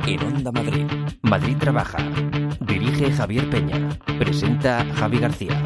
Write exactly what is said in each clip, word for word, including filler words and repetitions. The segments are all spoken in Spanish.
en Onda Madrid. Madrid Trabaja. Dirige Javier Peña. Presenta Javi García.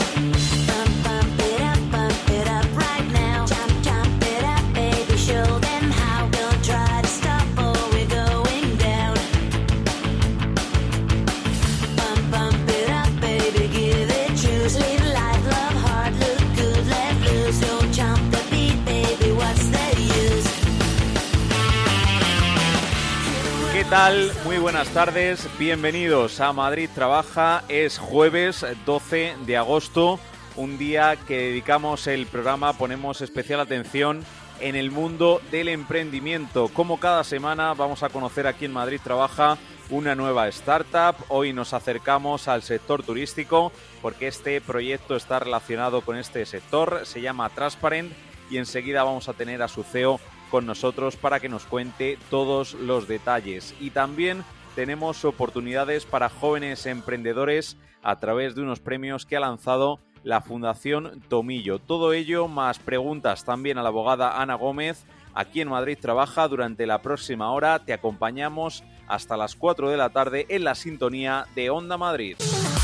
¿Qué tal? Muy buenas tardes, bienvenidos a Madrid Trabaja. Es jueves doce de agosto, un día que dedicamos el programa, ponemos especial atención en el mundo del emprendimiento. Como cada semana vamos a conocer aquí en Madrid Trabaja una nueva startup. Hoy nos acercamos al sector turístico porque este proyecto está relacionado con este sector, se llama Transparent y enseguida vamos a tener a su C E O con nosotros para que nos cuente todos los detalles. Y también tenemos oportunidades para jóvenes emprendedores a través de unos premios que ha lanzado la Fundación Tomillo. Todo ello más preguntas también a la abogada Ana Gómez. Aquí en Madrid Trabaja durante la próxima hora. Te acompañamos hasta las cuatro de la tarde en la sintonía de Onda Madrid.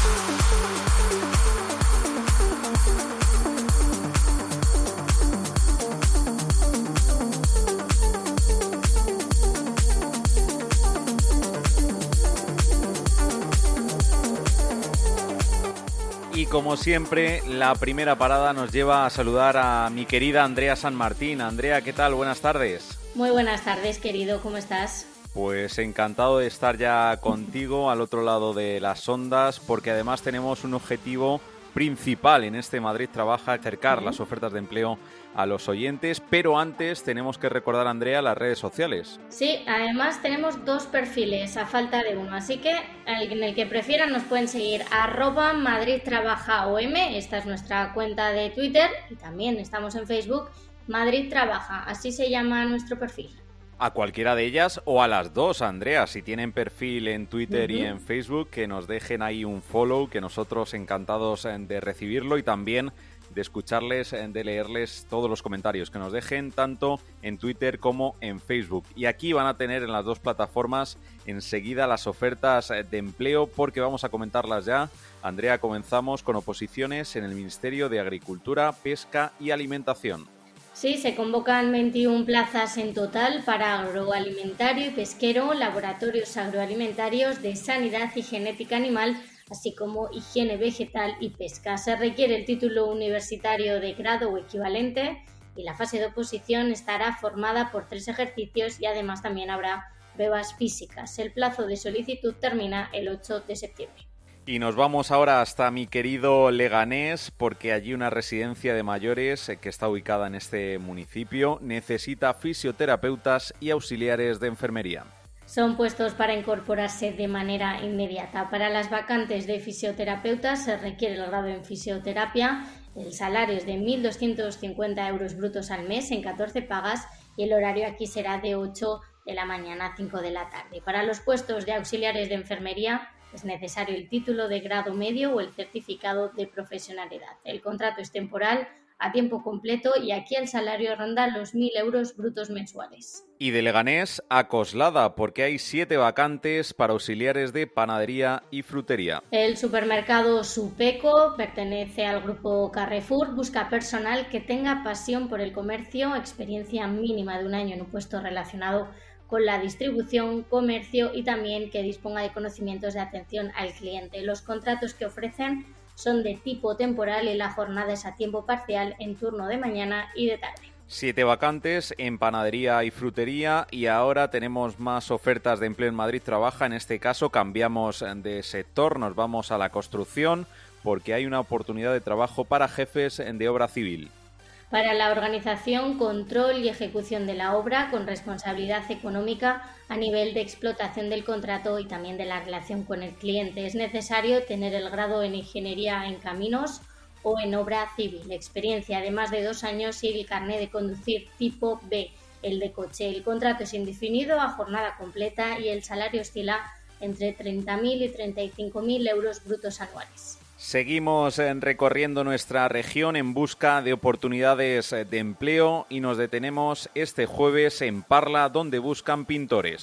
Y como siempre, la primera parada nos lleva a saludar a mi querida Andrea San Martín. Andrea, ¿qué tal? Buenas tardes. Muy buenas tardes, querido. ¿Cómo estás? Pues encantado de estar ya contigo al otro lado de las ondas, porque además tenemos un objetivo principal en este Madrid Trabaja, acercar ¿Sí? las ofertas de empleo a los oyentes, pero antes tenemos que recordar, Andrea, las redes sociales. Sí, además tenemos dos perfiles a falta de uno, así que en el que prefieran nos pueden seguir arroba Madrid Trabaja O M, esta es nuestra cuenta de Twitter y también estamos en Facebook, Madrid Trabaja, así se llama nuestro perfil. A cualquiera de ellas o a las dos, Andrea, si tienen perfil en Twitter uh-huh. y en Facebook, que nos dejen ahí un follow, que nosotros encantados de recibirlo y también de escucharles, de leerles todos los comentarios que nos dejen tanto en Twitter como en Facebook. Y aquí van a tener en las dos plataformas enseguida las ofertas de empleo porque vamos a comentarlas ya. Andrea, comenzamos con oposiciones en el Ministerio de Agricultura, Pesca y Alimentación. Sí, se convocan veintiuna plazas en total para agroalimentario y pesquero, laboratorios agroalimentarios de sanidad y genética animal, así como higiene vegetal y pesca. Se requiere el título universitario de grado o equivalente y la fase de oposición estará formada por tres ejercicios y además también habrá pruebas físicas. El plazo de solicitud termina el ocho de septiembre. Y nos vamos ahora hasta mi querido Leganés, porque allí una residencia de mayores que está ubicada en este municipio necesita fisioterapeutas y auxiliares de enfermería. Son puestos para incorporarse de manera inmediata. Para las vacantes de fisioterapeutas se requiere el grado en fisioterapia. El salario es de mil doscientos cincuenta euros brutos al mes en catorce pagas y el horario aquí será de ocho de la mañana a cinco de la tarde. Para los puestos de auxiliares de enfermería es necesario el título de grado medio o el certificado de profesionalidad. El contrato es temporal, a tiempo completo y aquí el salario ronda los mil euros brutos mensuales. Y de Leganés a Coslada, porque hay siete vacantes para auxiliares de panadería y frutería. El supermercado Supeco pertenece al grupo Carrefour, busca personal que tenga pasión por el comercio, experiencia mínima de un año en un puesto relacionado con la distribución, comercio y también que disponga de conocimientos de atención al cliente. Los contratos que ofrecen son de tipo temporal y la jornada es a tiempo parcial en turno de mañana y de tarde. Siete vacantes en panadería y frutería y ahora tenemos más ofertas de empleo en Madrid Trabaja. En este caso cambiamos de sector, nos vamos a la construcción porque hay una oportunidad de trabajo para jefes de obra civil. Para la organización, control y ejecución de la obra con responsabilidad económica a nivel de explotación del contrato y también de la relación con el cliente. Es necesario tener el grado en ingeniería en caminos o en obra civil, experiencia de más de dos años y el carnet de conducir tipo B, el de coche. El contrato es indefinido a jornada completa y el salario oscila entre treinta mil y treinta y cinco mil euros brutos anuales. Seguimos recorriendo nuestra región en busca de oportunidades de empleo y nos detenemos este jueves en Parla, donde buscan pintores.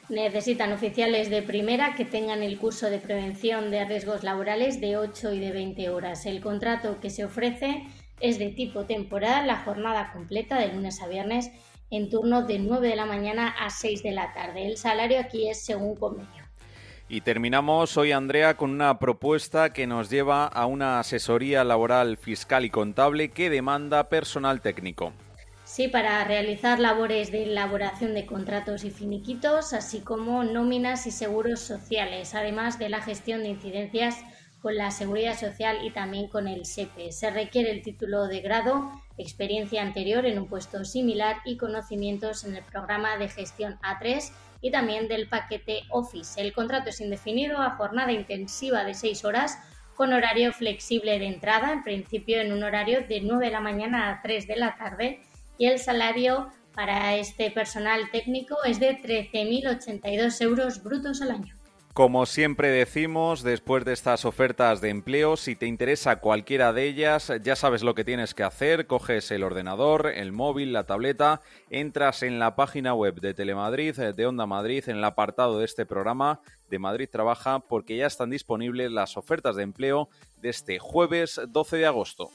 Necesitan oficiales de primera que tengan el curso de prevención de riesgos laborales de ocho y de veinte horas. El contrato que se ofrece es de tipo temporal, la jornada completa de lunes a viernes en turno de nueve de la mañana a seis de la tarde. El salario aquí es según convenio. Y terminamos hoy, Andrea, con una propuesta que nos lleva a una asesoría laboral, fiscal y contable que demanda personal técnico. Sí, para realizar labores de elaboración de contratos y finiquitos, así como nóminas y seguros sociales, además de la gestión de incidencias con la Seguridad Social y también con el S E P E. Se requiere el título de grado, experiencia anterior en un puesto similar y conocimientos en el programa de gestión A tres y también del paquete Office. El contrato es indefinido a jornada intensiva de seis horas con horario flexible de entrada, en principio en un horario de nueve de la mañana a tres de la tarde, y el salario para este personal técnico es de trece mil ochenta y dos euros brutos al año. Como siempre decimos, después de estas ofertas de empleo, si te interesa cualquiera de ellas, ya sabes lo que tienes que hacer. Coges el ordenador, el móvil, la tableta, entras en la página web de Telemadrid, de Onda Madrid, en el apartado de este programa de Madrid Trabaja, porque ya están disponibles las ofertas de empleo de este jueves doce de agosto.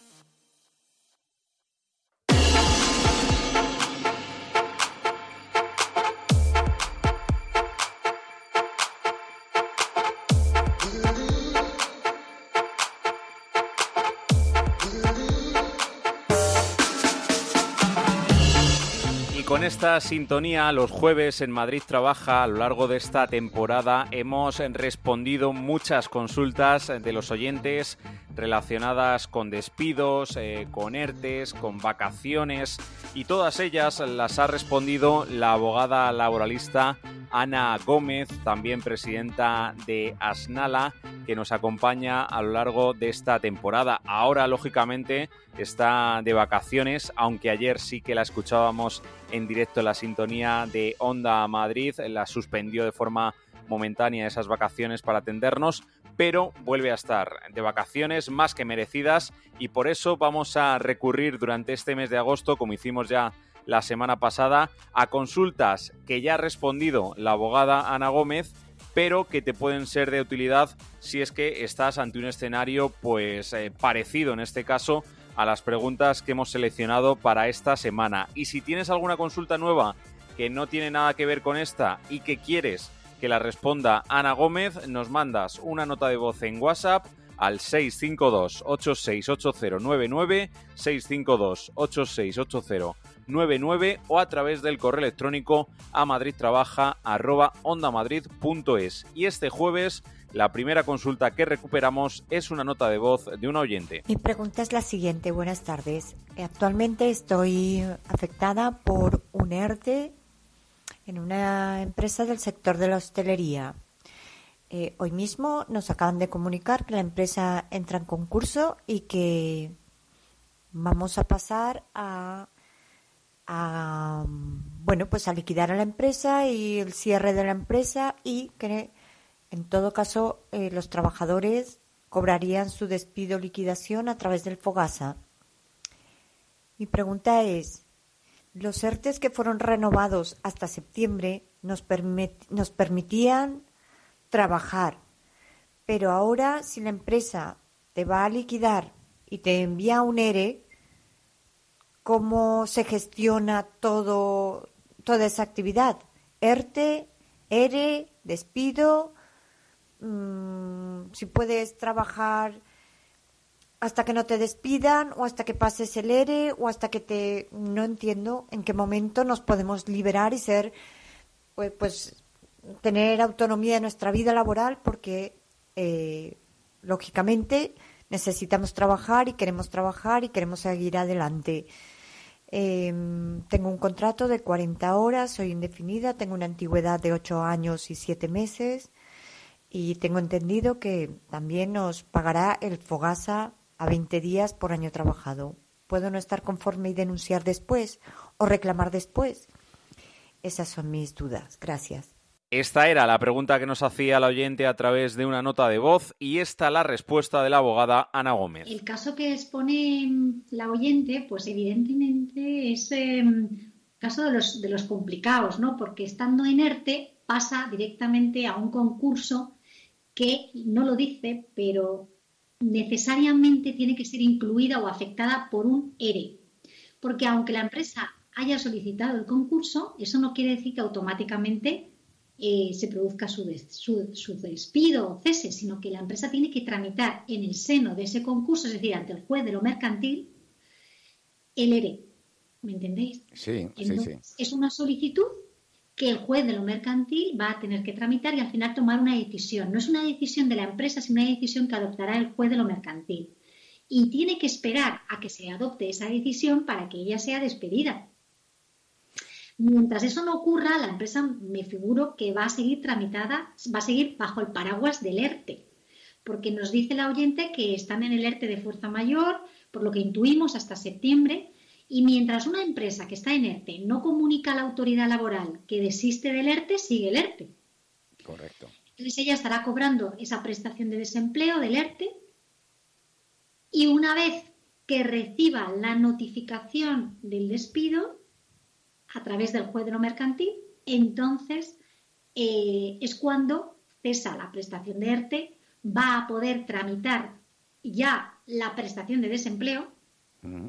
Con esta sintonía, los jueves en Madrid Trabaja, a lo largo de esta temporada, hemos respondido muchas consultas de los oyentes relacionadas con despidos, eh, con ERTES, con vacaciones, y todas ellas las ha respondido la abogada laboralista Ana Gómez, también presidenta de Asnala, que nos acompaña a lo largo de esta temporada. Ahora, lógicamente, está de vacaciones, aunque ayer sí que la escuchábamos en directo en la sintonía de Onda Madrid. La suspendió de forma momentánea esas vacaciones para atendernos, pero vuelve a estar de vacaciones más que merecidas, y por eso vamos a recurrir durante este mes de agosto, como hicimos ya la semana pasada, a consultas que ya ha respondido la abogada Ana Gómez, pero que te pueden ser de utilidad si es que estás ante un escenario pues eh, parecido en este caso a las preguntas que hemos seleccionado para esta semana. Y si tienes alguna consulta nueva que no tiene nada que ver con esta y que quieres que la responda Ana Gómez, nos mandas una nota de voz en WhatsApp al seis cinco dos, ocho seis ocho cero nueve nueve, seis cinco dos, ocho seis ocho cero nueve nueve o a través del correo electrónico a madridtrabaja arroba ondamadrid punto es. Y este jueves la primera consulta que recuperamos es una nota de voz de un oyente. Mi pregunta es la siguiente. Buenas tardes. Actualmente estoy afectada por un ERTE en una empresa del sector de la hostelería. Eh, hoy mismo nos acaban de comunicar que la empresa entra en concurso y que vamos a pasar a, a bueno, pues a liquidar a la empresa y el cierre de la empresa, y que en todo caso eh, los trabajadores cobrarían su despido o liquidación a través del Fogasa. Mi pregunta es: los ERTES que fueron renovados hasta septiembre nos, permit- nos permitían trabajar, pero ahora si la empresa te va a liquidar y te envía un ERE, ¿cómo se gestiona todo, toda esa actividad? ERTE, ERE, despido, mmm, si puedes trabajar hasta que no te despidan o hasta que pases el ERE o hasta que te... No entiendo en qué momento nos podemos liberar y ser, pues, pues tener autonomía de nuestra vida laboral, porque eh, lógicamente necesitamos trabajar y queremos trabajar y queremos seguir adelante. Eh, tengo un contrato de cuarenta horas, soy indefinida, tengo una antigüedad de ocho años y siete meses y tengo entendido que también nos pagará el Fogasa a veinte días por año trabajado. ¿Puedo no estar conforme y denunciar después o reclamar después? Esas son mis dudas. Gracias. Esta era la pregunta que nos hacía la oyente a través de una nota de voz, y esta la respuesta de la abogada Ana Gómez. El caso que expone la oyente, pues evidentemente es eh, caso de los, de los complicados, ¿no? Porque estando en ERTE, pasa directamente a un concurso que no lo dice, pero necesariamente tiene que ser incluida o afectada por un E R E. Porque aunque la empresa haya solicitado el concurso, eso no quiere decir que automáticamente eh, se produzca su, des, su, su despido o cese, sino que la empresa tiene que tramitar en el seno de ese concurso, es decir, ante el juez de lo mercantil, el E R E. ¿Me entendéis? Sí, Entonces, sí, sí. es una solicitud que el juez de lo mercantil va a tener que tramitar y al final tomar una decisión. No es una decisión de la empresa, sino una decisión que adoptará el juez de lo mercantil. Y tiene que esperar a que se adopte esa decisión para que ella sea despedida. Mientras eso no ocurra, la empresa, me figuro que va a seguir tramitada, va a seguir bajo el paraguas del E R T E, porque nos dice la oyente que están en el E R T E de fuerza mayor, por lo que intuimos hasta septiembre, y mientras una empresa que está en E R T E no comunica a la autoridad laboral que desiste del E R T E, sigue el E R T E. Correcto. Entonces ella estará cobrando esa prestación de desempleo del E R T E y una vez que reciba la notificación del despido a través del juez de lo mercantil, entonces eh, es cuando cesa la prestación de E R T E, va a poder tramitar ya la prestación de desempleo, uh-huh.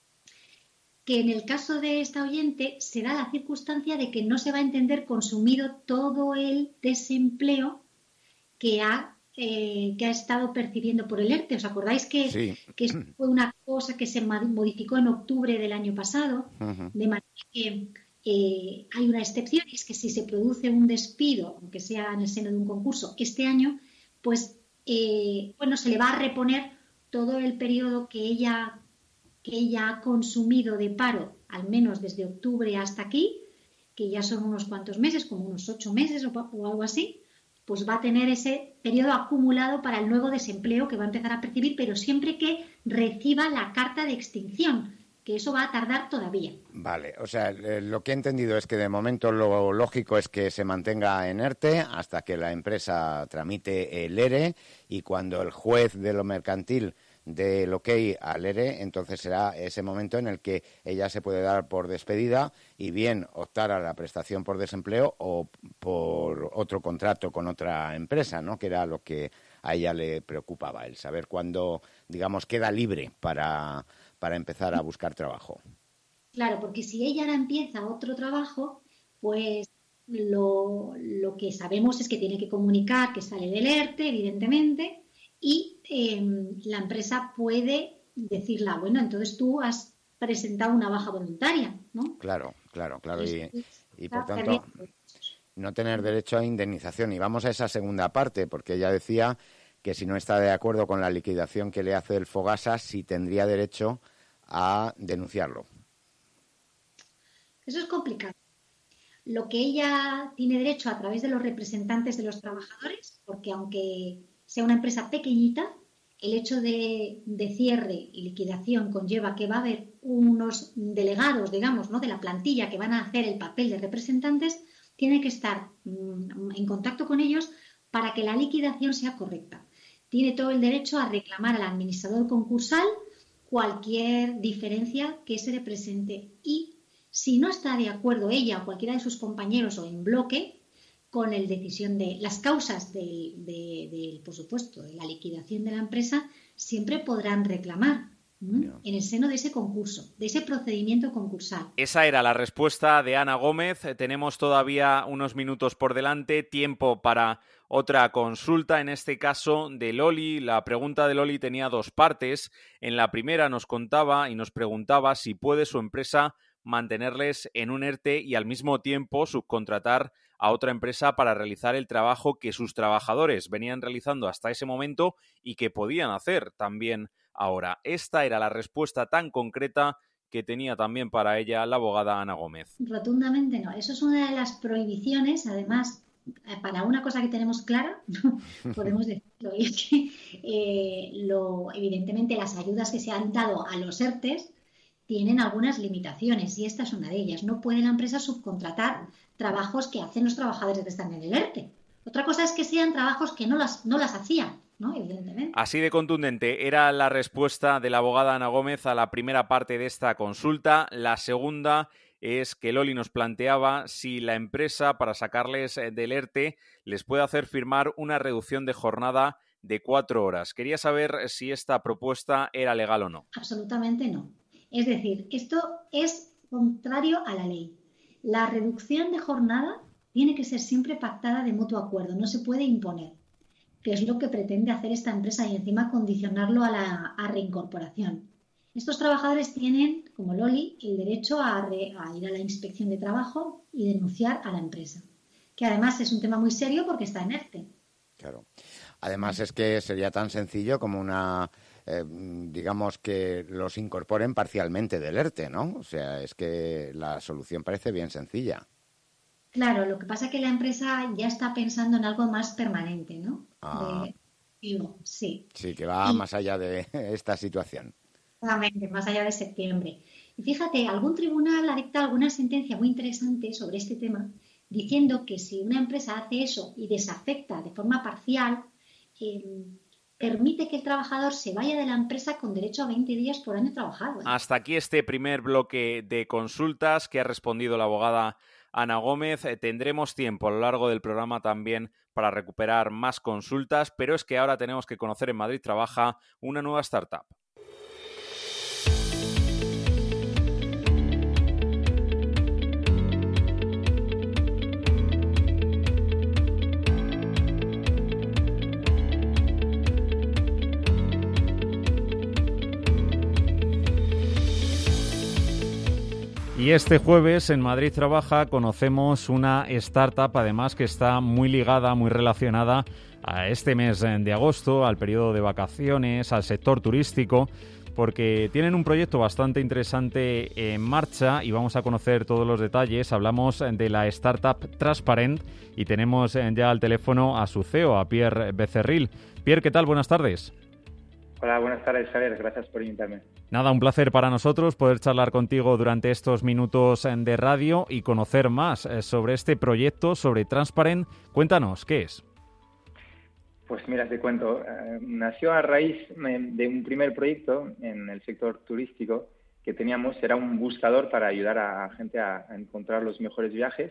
que en el caso de esta oyente se da la circunstancia de que no se va a entender consumido todo el desempleo que ha, eh, que ha estado percibiendo por el E R T E. ¿Os acordáis que, sí. que esto fue una cosa que se modificó en octubre del año pasado? Uh-huh. De manera que eh, hay una excepción, y es que si se produce un despido, aunque sea en el seno de un concurso, este año, pues eh, bueno, se le va a reponer todo el periodo que ella que ella ha consumido de paro, al menos desde octubre hasta aquí, que ya son unos cuantos meses, como unos ocho meses o, o algo así, pues va a tener ese periodo acumulado para el nuevo desempleo que va a empezar a percibir, pero siempre que reciba la carta de extinción, que eso va a tardar todavía. Vale, o sea, lo que he entendido es que de momento lo lógico es que se mantenga en E R T E hasta que la empresa tramite el E R E, y cuando el juez de lo mercantil del ok al E R E, entonces será ese momento en el que ella se puede dar por despedida y bien optar a la prestación por desempleo o por otro contrato con otra empresa, ¿no? Que era lo que a ella le preocupaba, el saber cuándo, digamos, queda libre para, para empezar a buscar trabajo. Claro, porque si ella ahora empieza otro trabajo, pues lo, lo que sabemos es que tiene que comunicar que sale del E R T E, evidentemente, y eh, la empresa puede decirla, bueno, entonces tú has presentado una baja voluntaria, ¿no? Claro, claro, claro. Y, y por tanto, no tener derecho a indemnización. Y vamos a esa segunda parte, porque ella decía que si no está de acuerdo con la liquidación que le hace el Fogasa, sí tendría derecho a denunciarlo. Eso es complicado. Lo que ella tiene derecho a través de los representantes de los trabajadores, porque aunque sea una empresa pequeñita, el hecho de, de cierre y liquidación conlleva que va a haber unos delegados, digamos, ¿no?, de la plantilla que van a hacer el papel de representantes, tiene que estar mmm, en contacto con ellos para que la liquidación sea correcta. Tiene todo el derecho a reclamar al administrador concursal cualquier diferencia que se le presente, y si no está de acuerdo ella o cualquiera de sus compañeros o en bloque con la decisión de las causas de, de, de, por supuesto, de la liquidación de la empresa, siempre podrán reclamar ¿no? en el seno de ese concurso, de ese procedimiento concursal. Esa era la respuesta de Ana Gómez. Tenemos todavía unos minutos por delante, tiempo para otra consulta, en este caso de Loli. La pregunta de Loli tenía dos partes. En la primera nos contaba y nos preguntaba si puede su empresa mantenerles en un E R T E y al mismo tiempo subcontratar a otra empresa para realizar el trabajo que sus trabajadores venían realizando hasta ese momento y que podían hacer también ahora. Esta era la respuesta tan concreta que tenía también para ella la abogada Ana Gómez. Rotundamente no. Eso es una de las prohibiciones, además, para una cosa que tenemos clara, podemos decirlo, y es que eh, lo, evidentemente las ayudas que se han dado a los E R T Es tienen algunas limitaciones, y esta es una de ellas. No puede la empresa subcontratar trabajos que hacen los trabajadores que están en el E R T E. Otra cosa es que sean trabajos que no las, no las hacían, ¿no? Evidentemente. Así de contundente era la respuesta de la abogada Ana Gómez a la primera parte de esta consulta. La segunda es que Loli nos planteaba si la empresa, para sacarles del ERTE, les puede hacer firmar una reducción de jornada de cuatro horas. Quería saber si esta propuesta era legal o no. Absolutamente no. Es decir, esto es contrario a la ley. La reducción de jornada tiene que ser siempre pactada de mutuo acuerdo, no se puede imponer, que es lo que pretende hacer esta empresa y encima condicionarlo a la a reincorporación. Estos trabajadores tienen, como Loli, el derecho a, re, a ir a la inspección de trabajo y denunciar a la empresa, que además es un tema muy serio porque está en ERTE. Claro. Además es que sería tan sencillo como una, eh, digamos, que los incorporen parcialmente del ERTE, ¿no? O sea, es que la solución parece bien sencilla. Claro, lo que pasa es que la empresa ya está pensando en algo más permanente, ¿no? Ah. De, digo, sí. Sí, que va y, más allá de esta situación. Exactamente, más allá de septiembre. Y fíjate, algún tribunal ha dictado alguna sentencia muy interesante sobre este tema, diciendo que si una empresa hace eso y desafecta de forma parcial, eh, permite que el trabajador se vaya de la empresa con derecho a veinte días por año trabajado, ¿eh? Hasta aquí este primer bloque de consultas que ha respondido la abogada Ana Gómez. Eh, tendremos tiempo a lo largo del programa también para recuperar más consultas, pero es que ahora tenemos que conocer en Madrid Trabaja una nueva startup. Y este jueves en Madrid Trabaja conocemos una startup, además, que está muy ligada, muy relacionada a este mes de agosto, al periodo de vacaciones, al sector turístico, porque tienen un proyecto bastante interesante en marcha y vamos a conocer todos los detalles. Hablamos de la startup Transparent y tenemos ya al teléfono a su C E O, a Pierre Becerril. Pierre, ¿qué tal? Buenas tardes. Hola, buenas tardes, Javier. Gracias por invitarme. Nada, un placer para nosotros poder charlar contigo durante estos minutos de radio y conocer más sobre este proyecto, sobre Transparent. Cuéntanos, ¿qué es? Pues mira, te cuento. Eh, nació a raíz de un primer proyecto en el sector turístico que teníamos. Era un buscador para ayudar a gente a, a encontrar los mejores viajes,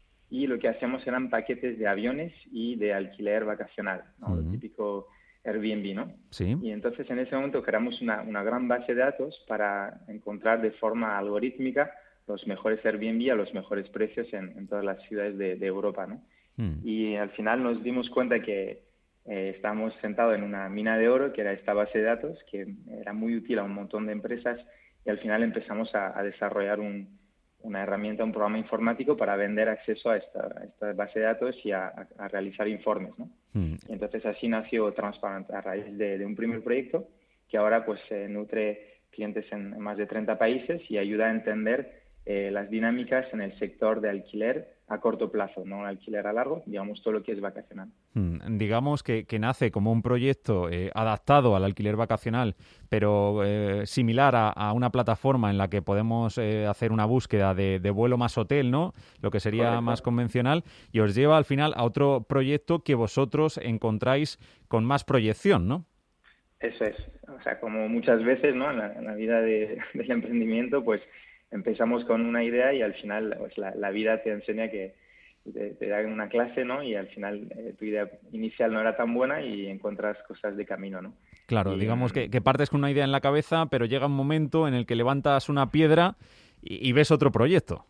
y lo que hacíamos eran paquetes de aviones y de alquiler vacacional, ¿no? Uh-huh. Lo típico Airbnb, ¿no? Sí. Y entonces en ese momento creamos una, una gran base de datos para encontrar de forma algorítmica los mejores Airbnb a los mejores precios en, en todas las ciudades de, de Europa, ¿no? Mm. Y al final nos dimos cuenta que eh, estábamos sentados en una mina de oro, que era esta base de datos, que era muy útil a un montón de empresas, y al final empezamos a, a desarrollar un, una herramienta, un programa informático para vender acceso a esta, a esta base de datos y a, a, a realizar informes, ¿no? Mm. Y entonces así nació Transparent a raíz de, de un primer proyecto que ahora pues eh, nutre clientes en, en más de treinta países y ayuda a entender eh, las dinámicas en el sector de alquiler a corto plazo, no alquiler a largo, digamos todo lo que es vacacional. Mm, digamos que, que nace como un proyecto eh, adaptado al alquiler vacacional, pero eh, similar a, a una plataforma en la que podemos eh, hacer una búsqueda de, de vuelo más hotel, ¿no? Lo que sería Correcto. Más convencional, y os lleva al final a otro proyecto que vosotros encontráis con más proyección, ¿no? Eso es. O sea, como muchas veces, ¿no? En la, en la vida de, del emprendimiento, pues empezamos con una idea y al final pues, la, la vida te enseña que te, te da una clase, ¿no? Y al final eh, tu idea inicial no era tan buena y encuentras cosas de camino, ¿no? Claro, y, digamos que, que partes con una idea en la cabeza, pero llega un momento en el que levantas una piedra y, y ves otro proyecto.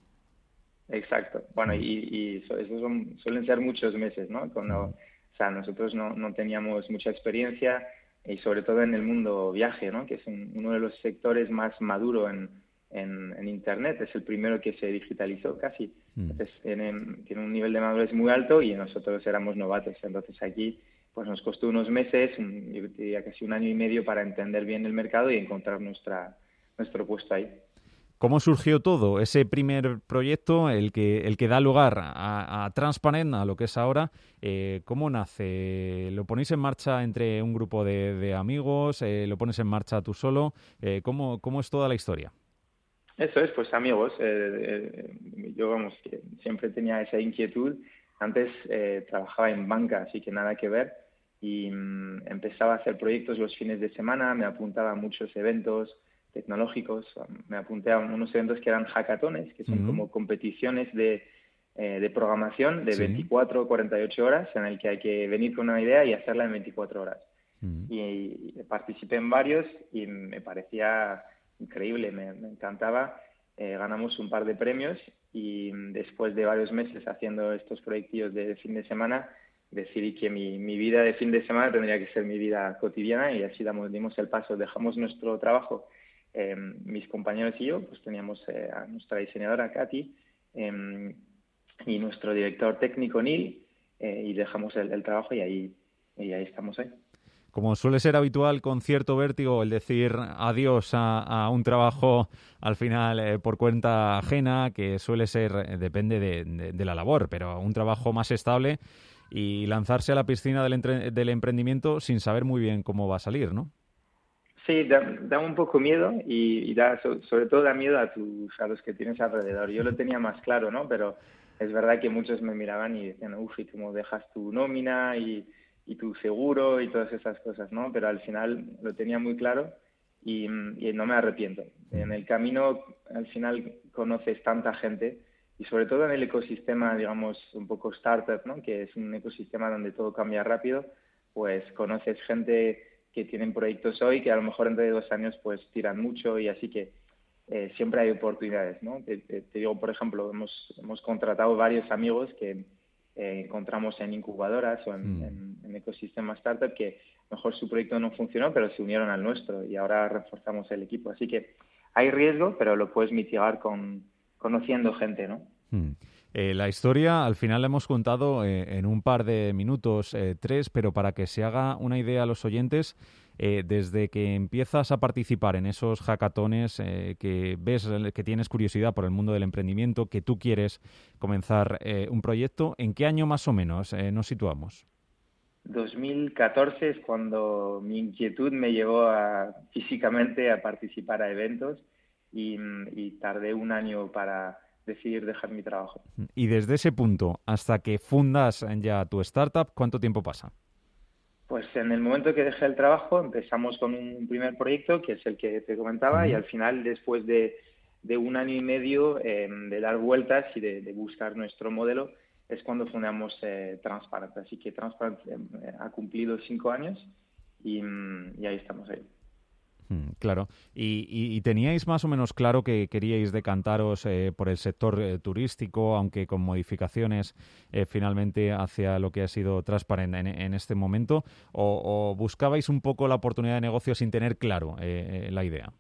Exacto. Bueno, y, y eso, eso son, suelen ser muchos meses, ¿no? Cuando, o sea, nosotros no, no teníamos mucha experiencia, y sobre todo en el mundo viaje, ¿no? Que es un, uno de los sectores más maduro en En, en Internet, es el primero que se digitalizó casi. Entonces tienen, tiene un nivel de madurez muy alto y nosotros éramos novatos. Entonces aquí pues nos costó unos meses, yo diría casi un año y medio para entender bien el mercado y encontrar nuestra, nuestro puesto ahí. ¿Cómo surgió todo ese primer proyecto, el que, el que da lugar a, a Transparent, a lo que es ahora? Eh, ¿Cómo nace? ¿Lo ponéis en marcha entre un grupo de, de amigos? Eh, ¿Lo pones en marcha tú solo? Eh, ¿cómo, ¿Cómo es toda la historia? Eso es, pues amigos, eh, eh, yo vamos, que siempre tenía esa inquietud. Antes eh, trabajaba en banca, así que nada que ver, y mmm, empezaba a hacer proyectos los fines de semana, me apuntaba a muchos eventos tecnológicos. Me apunté a unos eventos que eran hackatones, que son uh-huh. como competiciones de, eh, de programación de sí. veinticuatro o cuarenta y ocho horas, en el que hay que venir con una idea y hacerla en veinticuatro horas. Uh-huh. Y, y participé en varios y me parecía increíble, me, me encantaba. Eh, ganamos un par de premios y después de varios meses haciendo estos proyectos de fin de semana, decidí que mi, mi vida de fin de semana tendría que ser mi vida cotidiana y así damos, dimos el paso, dejamos nuestro trabajo. Eh, mis compañeros y yo, pues teníamos eh, a nuestra diseñadora Katy eh, y nuestro director técnico Neil eh, y dejamos el, el trabajo y ahí, y ahí estamos hoy. Como suele ser habitual con cierto vértigo, el decir adiós a, a un trabajo al final eh, por cuenta ajena, que suele ser, eh, depende de, de, de la labor, pero un trabajo más estable y lanzarse a la piscina del, entre, del emprendimiento sin saber muy bien cómo va a salir, ¿no? Sí, da, da un poco miedo y, y da, sobre todo da miedo a, tus, a los que tienes alrededor. Yo lo tenía más claro, ¿no? Pero es verdad que muchos me miraban y decían, uff, ¿y cómo dejas tu nómina y, y tu seguro y todas esas cosas, ¿no? Pero al final lo tenía muy claro y, y no me arrepiento. En el camino, al final, conoces tanta gente y sobre todo en el ecosistema, digamos, un poco startup, ¿no? Que es un ecosistema donde todo cambia rápido, pues conoces gente que tienen proyectos hoy que a lo mejor dentro de dos años pues tiran mucho y así que eh, siempre hay oportunidades, ¿no? Te, te, te digo, por ejemplo, hemos, hemos contratado varios amigos que eh, encontramos en incubadoras o en, mm. en, en ecosistemas startup que a lo mejor su proyecto no funcionó pero se unieron al nuestro y ahora reforzamos el equipo. Así que hay riesgo, pero lo puedes mitigar con conociendo gente, ¿no? Mm. Eh, la historia al final la hemos contado eh, en un par de minutos, eh, tres, pero para que se haga una idea a los oyentes, eh, desde que empiezas a participar en esos hackatones, eh, que ves que tienes curiosidad por el mundo del emprendimiento, que tú quieres comenzar eh, un proyecto, ¿en qué año más o menos eh, nos situamos? dos mil catorce es cuando mi inquietud me llevó a, físicamente a participar a eventos y, y tardé un año para decidir dejar mi trabajo. Y desde ese punto hasta que fundas ya tu startup, ¿cuánto tiempo pasa? Pues en el momento que dejé el trabajo empezamos con un primer proyecto, que es el que te comentaba, uh-huh. y al final, después de, de un año y medio eh, de dar vueltas y de, de buscar nuestro modelo, es cuando fundamos eh, Transparent. Así que Transparent eh, ha cumplido cinco años y, y ahí estamos ahí. Claro. ¿Y, y, y teníais más o menos claro que queríais decantaros eh, por el sector eh, turístico, aunque con modificaciones eh, finalmente hacia lo que ha sido Transparent en, en este momento? O, ¿O buscabais un poco la oportunidad de negocio sin tener claro eh, la idea?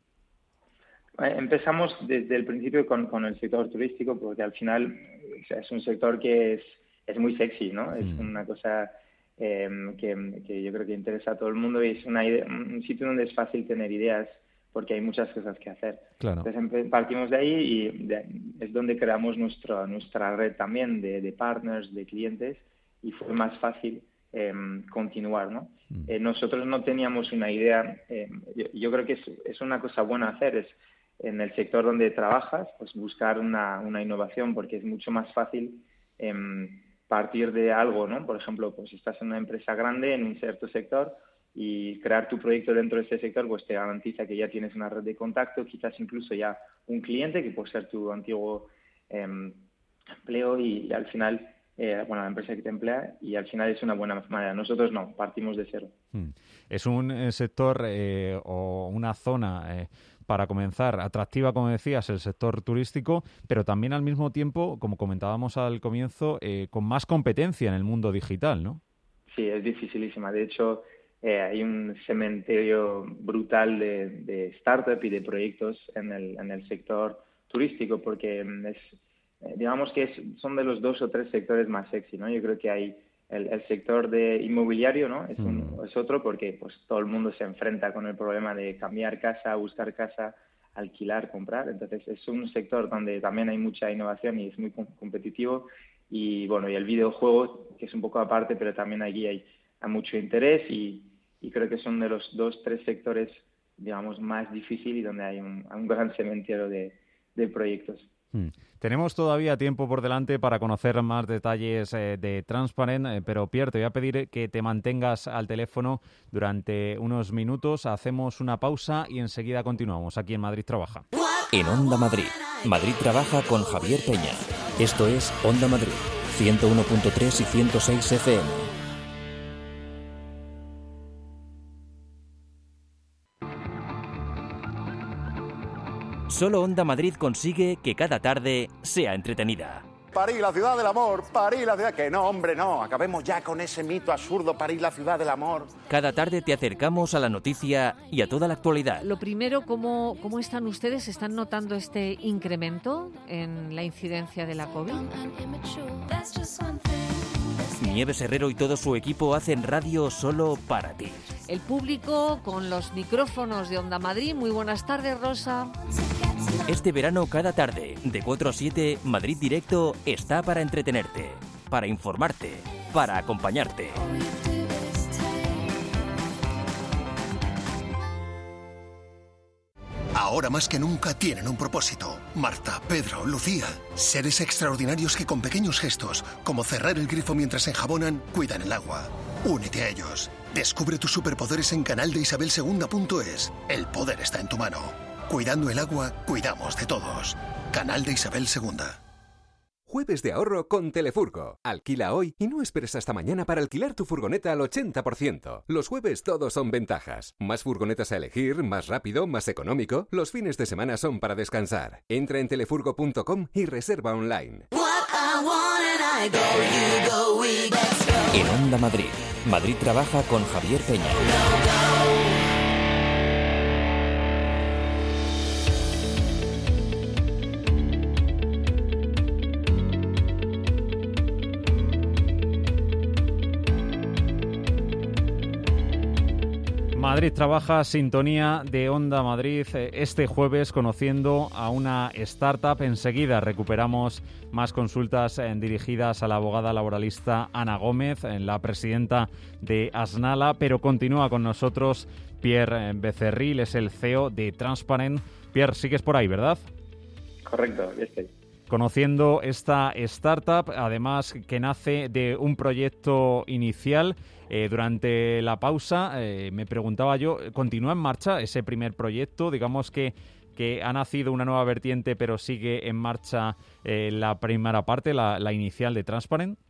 Empezamos desde el principio con, con el sector turístico porque al final o sea, es un sector que es, es muy sexy, ¿no? Es mm. una cosa... Eh, que, que yo creo que interesa a todo el mundo y es una idea, un sitio donde es fácil tener ideas porque hay muchas cosas que hacer. Claro. Entonces partimos de ahí y de, es donde creamos nuestro, nuestra red también de, de partners, de clientes y fue más fácil eh, continuar, ¿no? Mm. Eh, nosotros no teníamos una idea, eh, yo, yo creo que es, es una cosa buena hacer, es en el sector donde trabajas, pues buscar una, una innovación porque es mucho más fácil eh, partir de algo, ¿no? Por ejemplo, pues estás en una empresa grande en un cierto sector y crear tu proyecto dentro de ese sector pues te garantiza que ya tienes una red de contacto, quizás incluso ya un cliente que puede ser tu antiguo eh, empleo y, y al final, eh, bueno, la empresa que te emplea y al final es una buena manera. Nosotros no, partimos de cero. Es un eh, sector eh, o una zona... Eh... para comenzar, atractiva, como decías, el sector turístico, pero también al mismo tiempo, como comentábamos al comienzo, eh, con más competencia en el mundo digital, ¿no? Sí, es dificilísima. De hecho, eh, hay un cementerio brutal de, de startup y de proyectos en el, en el sector turístico, porque es, eh, digamos que es, son de los dos o tres sectores más sexy, ¿no? Yo creo que hay el, el sector de inmobiliario, ¿no? Es, un, mm. es otro porque pues todo el mundo se enfrenta con el problema de cambiar casa, buscar casa, alquilar, comprar. Entonces es un sector donde también hay mucha innovación y es muy competitivo. Y bueno, y el videojuego, que es un poco aparte, pero también aquí hay, hay mucho interés y, y creo que son de los dos, tres sectores, digamos, más difíciles y donde hay un, un gran cementerio de, de proyectos. Hmm. Tenemos todavía tiempo por delante para conocer más detalles eh, de Transparent, eh, pero Pierre, te voy a pedir que te mantengas al teléfono durante unos minutos. Hacemos una pausa y enseguida continuamos aquí en Madrid Trabaja. En Onda Madrid, Madrid Trabaja con Javier Peña. Esto es Onda Madrid, ciento uno punto tres y ciento seis F M. Solo Onda Madrid consigue que cada tarde sea entretenida. París, la ciudad del amor, París, la ciudad... Que no, hombre, no, acabemos ya con ese mito absurdo, París, la ciudad del amor. Cada tarde te acercamos a la noticia y a toda la actualidad. Lo primero, ¿cómo, cómo están ustedes? ¿Están notando este incremento en la incidencia de la COVID? Nieves Herrero y todo su equipo hacen radio solo para ti. El público con los micrófonos de Onda Madrid. Muy buenas tardes, Rosa. Este verano, cada tarde, de cuatro a siete, Madrid Directo está para entretenerte, para informarte, para acompañarte. Ahora más que nunca tienen un propósito. Marta, Pedro, Lucía. Seres extraordinarios que con pequeños gestos, como cerrar el grifo mientras se enjabonan, cuidan el agua. Únete a ellos. Descubre tus superpoderes en canal de isabel segunda punto es. El poder está en tu mano. Cuidando el agua, cuidamos de todos. Canal de Isabel segunda. Jueves de ahorro con Telefurgo. Alquila hoy y no esperes hasta mañana para alquilar tu furgoneta al ochenta por ciento. Los jueves todos son ventajas. Más furgonetas a elegir, más rápido, más económico. Los fines de semana son para descansar. Entra en telefurgo punto com y reserva online. En Onda Madrid, Madrid Trabaja con Javier Peña. Madrid Trabaja, sintonía de Onda Madrid, este jueves conociendo a una startup. Enseguida recuperamos más consultas eh, dirigidas a la abogada laboralista Ana Gómez, eh, la presidenta de Asnala, pero continúa con nosotros Pierre Becerril, es el C E O de Transparent. Pierre, sigues por ahí, ¿verdad? Correcto, ya estoy. Conociendo esta startup, además que nace de un proyecto inicial. Eh, durante la pausa eh, me preguntaba yo, ¿continúa en marcha ese primer proyecto? Digamos que, que ha nacido una nueva vertiente, pero sigue en marcha eh, la primera parte, la, la inicial de Transparent.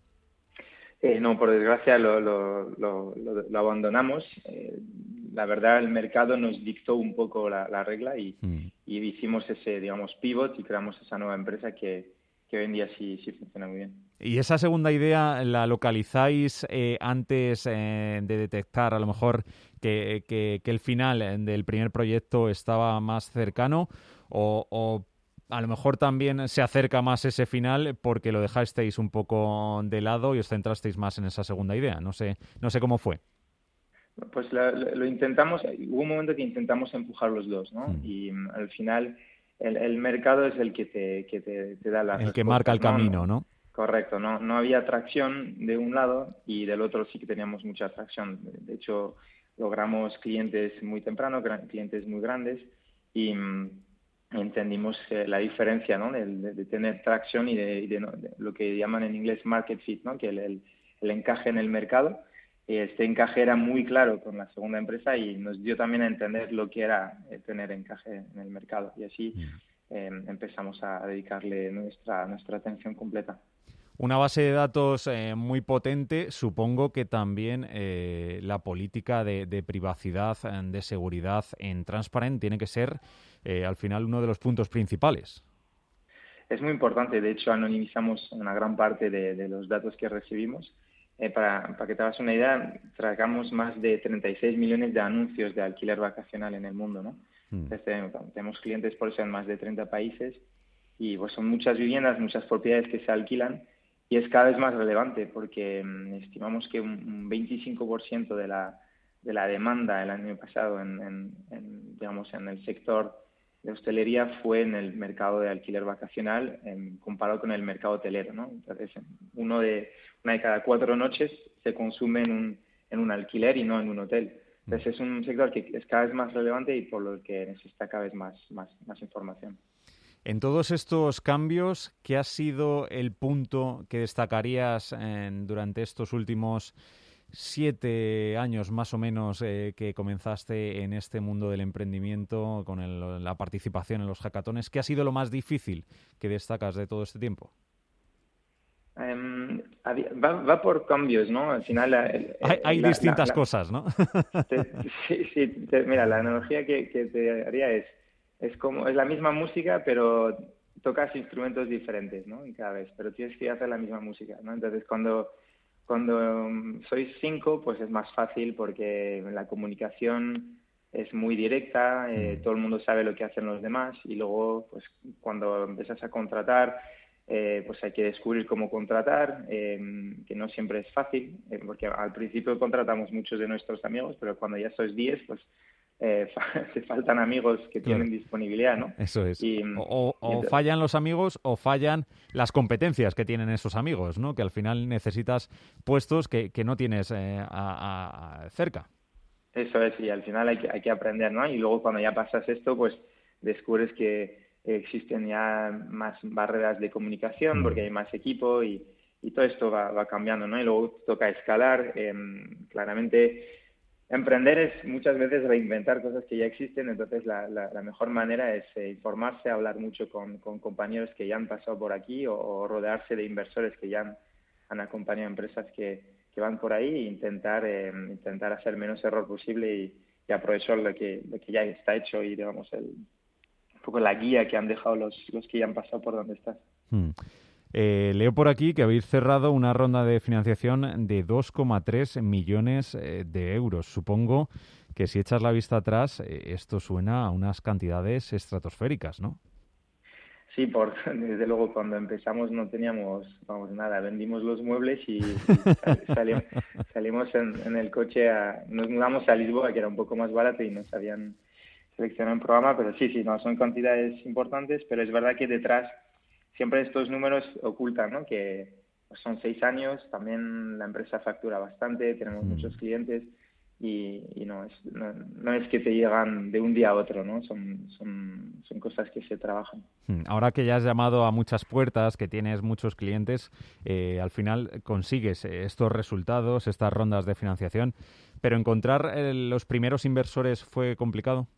Eh, no, por desgracia lo, lo, lo, lo, lo abandonamos. Eh, la verdad, el mercado nos dictó un poco la, la regla y, mm. y hicimos ese, digamos, pivot y creamos esa nueva empresa que, que hoy en día sí, sí funciona muy bien. ¿Y esa segunda idea la localizáis eh, antes eh, de detectar a lo mejor que, que, que el final del primer proyecto estaba más cercano o, o a lo mejor también se acerca más ese final porque lo dejasteis un poco de lado y os centrasteis más en esa segunda idea? No sé, no sé cómo fue. Pues lo, lo intentamos, hubo un momento que intentamos empujar los dos, ¿no? Mm. Y um, al final el, el mercado es el que te, que te, te da la El que marca el camino, ¿no? Correcto, no, no había atracción de un lado y del otro sí que teníamos mucha atracción. De hecho, logramos clientes muy temprano, clientes muy grandes y um, entendimos eh, la diferencia, ¿no? de, de, de tener tracción y de, de, ¿no? de lo que llaman en inglés market fit, ¿no? Que el, el, el encaje en el mercado. Este encaje era muy claro con la segunda empresa y nos dio también a entender lo que era tener encaje en el mercado. Y así eh, empezamos a dedicarle nuestra, nuestra atención completa. Una base de datos eh, muy potente. Supongo que también eh, la política de, de privacidad, de seguridad en Transparent tiene que ser eh, al final uno de los puntos principales. Es muy importante. De hecho, anonimizamos una gran parte de, de los datos que recibimos. Eh, para, para que te hagas una idea, tragamos más de treinta y seis millones de anuncios de alquiler vacacional en el mundo, ¿no? Mm. Entonces, tenemos clientes por eso en más de treinta países y pues son muchas viviendas, muchas propiedades que se alquilan y es cada vez más relevante porque um, estimamos que un, un veinticinco por ciento de la, de la demanda el año pasado en, en, en, digamos, en el sector de hostelería fue en el mercado de alquiler vacacional en, comparado con el mercado hotelero, ¿no? Entonces, uno de, una de cada cuatro noches se consume en un, en un alquiler y no en un hotel. Entonces, es un sector que es cada vez más relevante y por lo que necesita cada vez más, más, más información. En todos estos cambios, ¿qué ha sido el punto que destacarías en, durante estos últimos siete años más o menos eh, que comenzaste en este mundo del emprendimiento con el, la participación en los hackatones? ¿Qué ha sido lo más difícil que destacas de todo este tiempo? Um, va, va por cambios, ¿no? Al final... El, hay hay la, distintas la, la, cosas, ¿no? te, sí, sí te, mira, la analogía que, que te haría es, es como es la misma música, pero tocas instrumentos diferentes, ¿no? Cada vez, pero tienes que hacer la misma música, ¿no? Entonces, cuando, cuando um, sois cinco, pues es más fácil porque la comunicación es muy directa, eh, todo el mundo sabe lo que hacen los demás y luego, pues cuando empiezas a contratar, Eh, pues hay que descubrir cómo contratar, eh, que no siempre es fácil, eh, porque al principio contratamos muchos de nuestros amigos, pero cuando ya sois diez, pues eh, te faltan amigos que claro. tienen disponibilidad, ¿no? Eso es. Y, o o, o entonces... fallan los amigos o fallan las competencias que tienen esos amigos, ¿no? Que al final necesitas puestos que, que no tienes eh, a, a cerca. Eso es, y al final hay que, hay que aprender, ¿no? Y luego cuando ya pasas esto, pues descubres que existen ya más barreras de comunicación porque hay más equipo y, y todo esto va, va cambiando, ¿no? Y luego toca escalar. Eh, claramente, emprender es muchas veces reinventar cosas que ya existen, entonces la, la, la mejor manera es eh, informarse, hablar mucho con, con compañeros que ya han pasado por aquí o, o rodearse de inversores que ya han, han acompañado empresas que, que van por ahí e intentar, eh, intentar hacer menos error posible y, y aprovechar lo que, lo que ya está hecho y, digamos, el un poco la guía que han dejado los, los que ya han pasado por donde estás. Hmm. Eh, leo por aquí que habéis cerrado una ronda de financiación de dos coma tres millones eh, de euros. Supongo que si echas la vista atrás, eh, esto suena a unas cantidades estratosféricas, ¿no? Sí, por, desde luego cuando empezamos no teníamos, vamos, nada, vendimos los muebles y, y salimos, salimos en, en el coche, a, nos mudamos a Lisboa, que era un poco más barato y nos habían seleccionado un programa, pero sí, sí, no son cantidades importantes, pero es verdad que detrás siempre estos números ocultan, ¿no? Que pues, son seis años, también la empresa factura bastante, tenemos mm. muchos clientes y, y no, es, no, no es que te llegan de un día a otro, ¿no? Son, son, son cosas que se trabajan. Ahora que ya has llamado a muchas puertas, que tienes muchos clientes, eh, al final consigues estos resultados, estas rondas de financiación, pero encontrar eh, los primeros inversores fue complicado.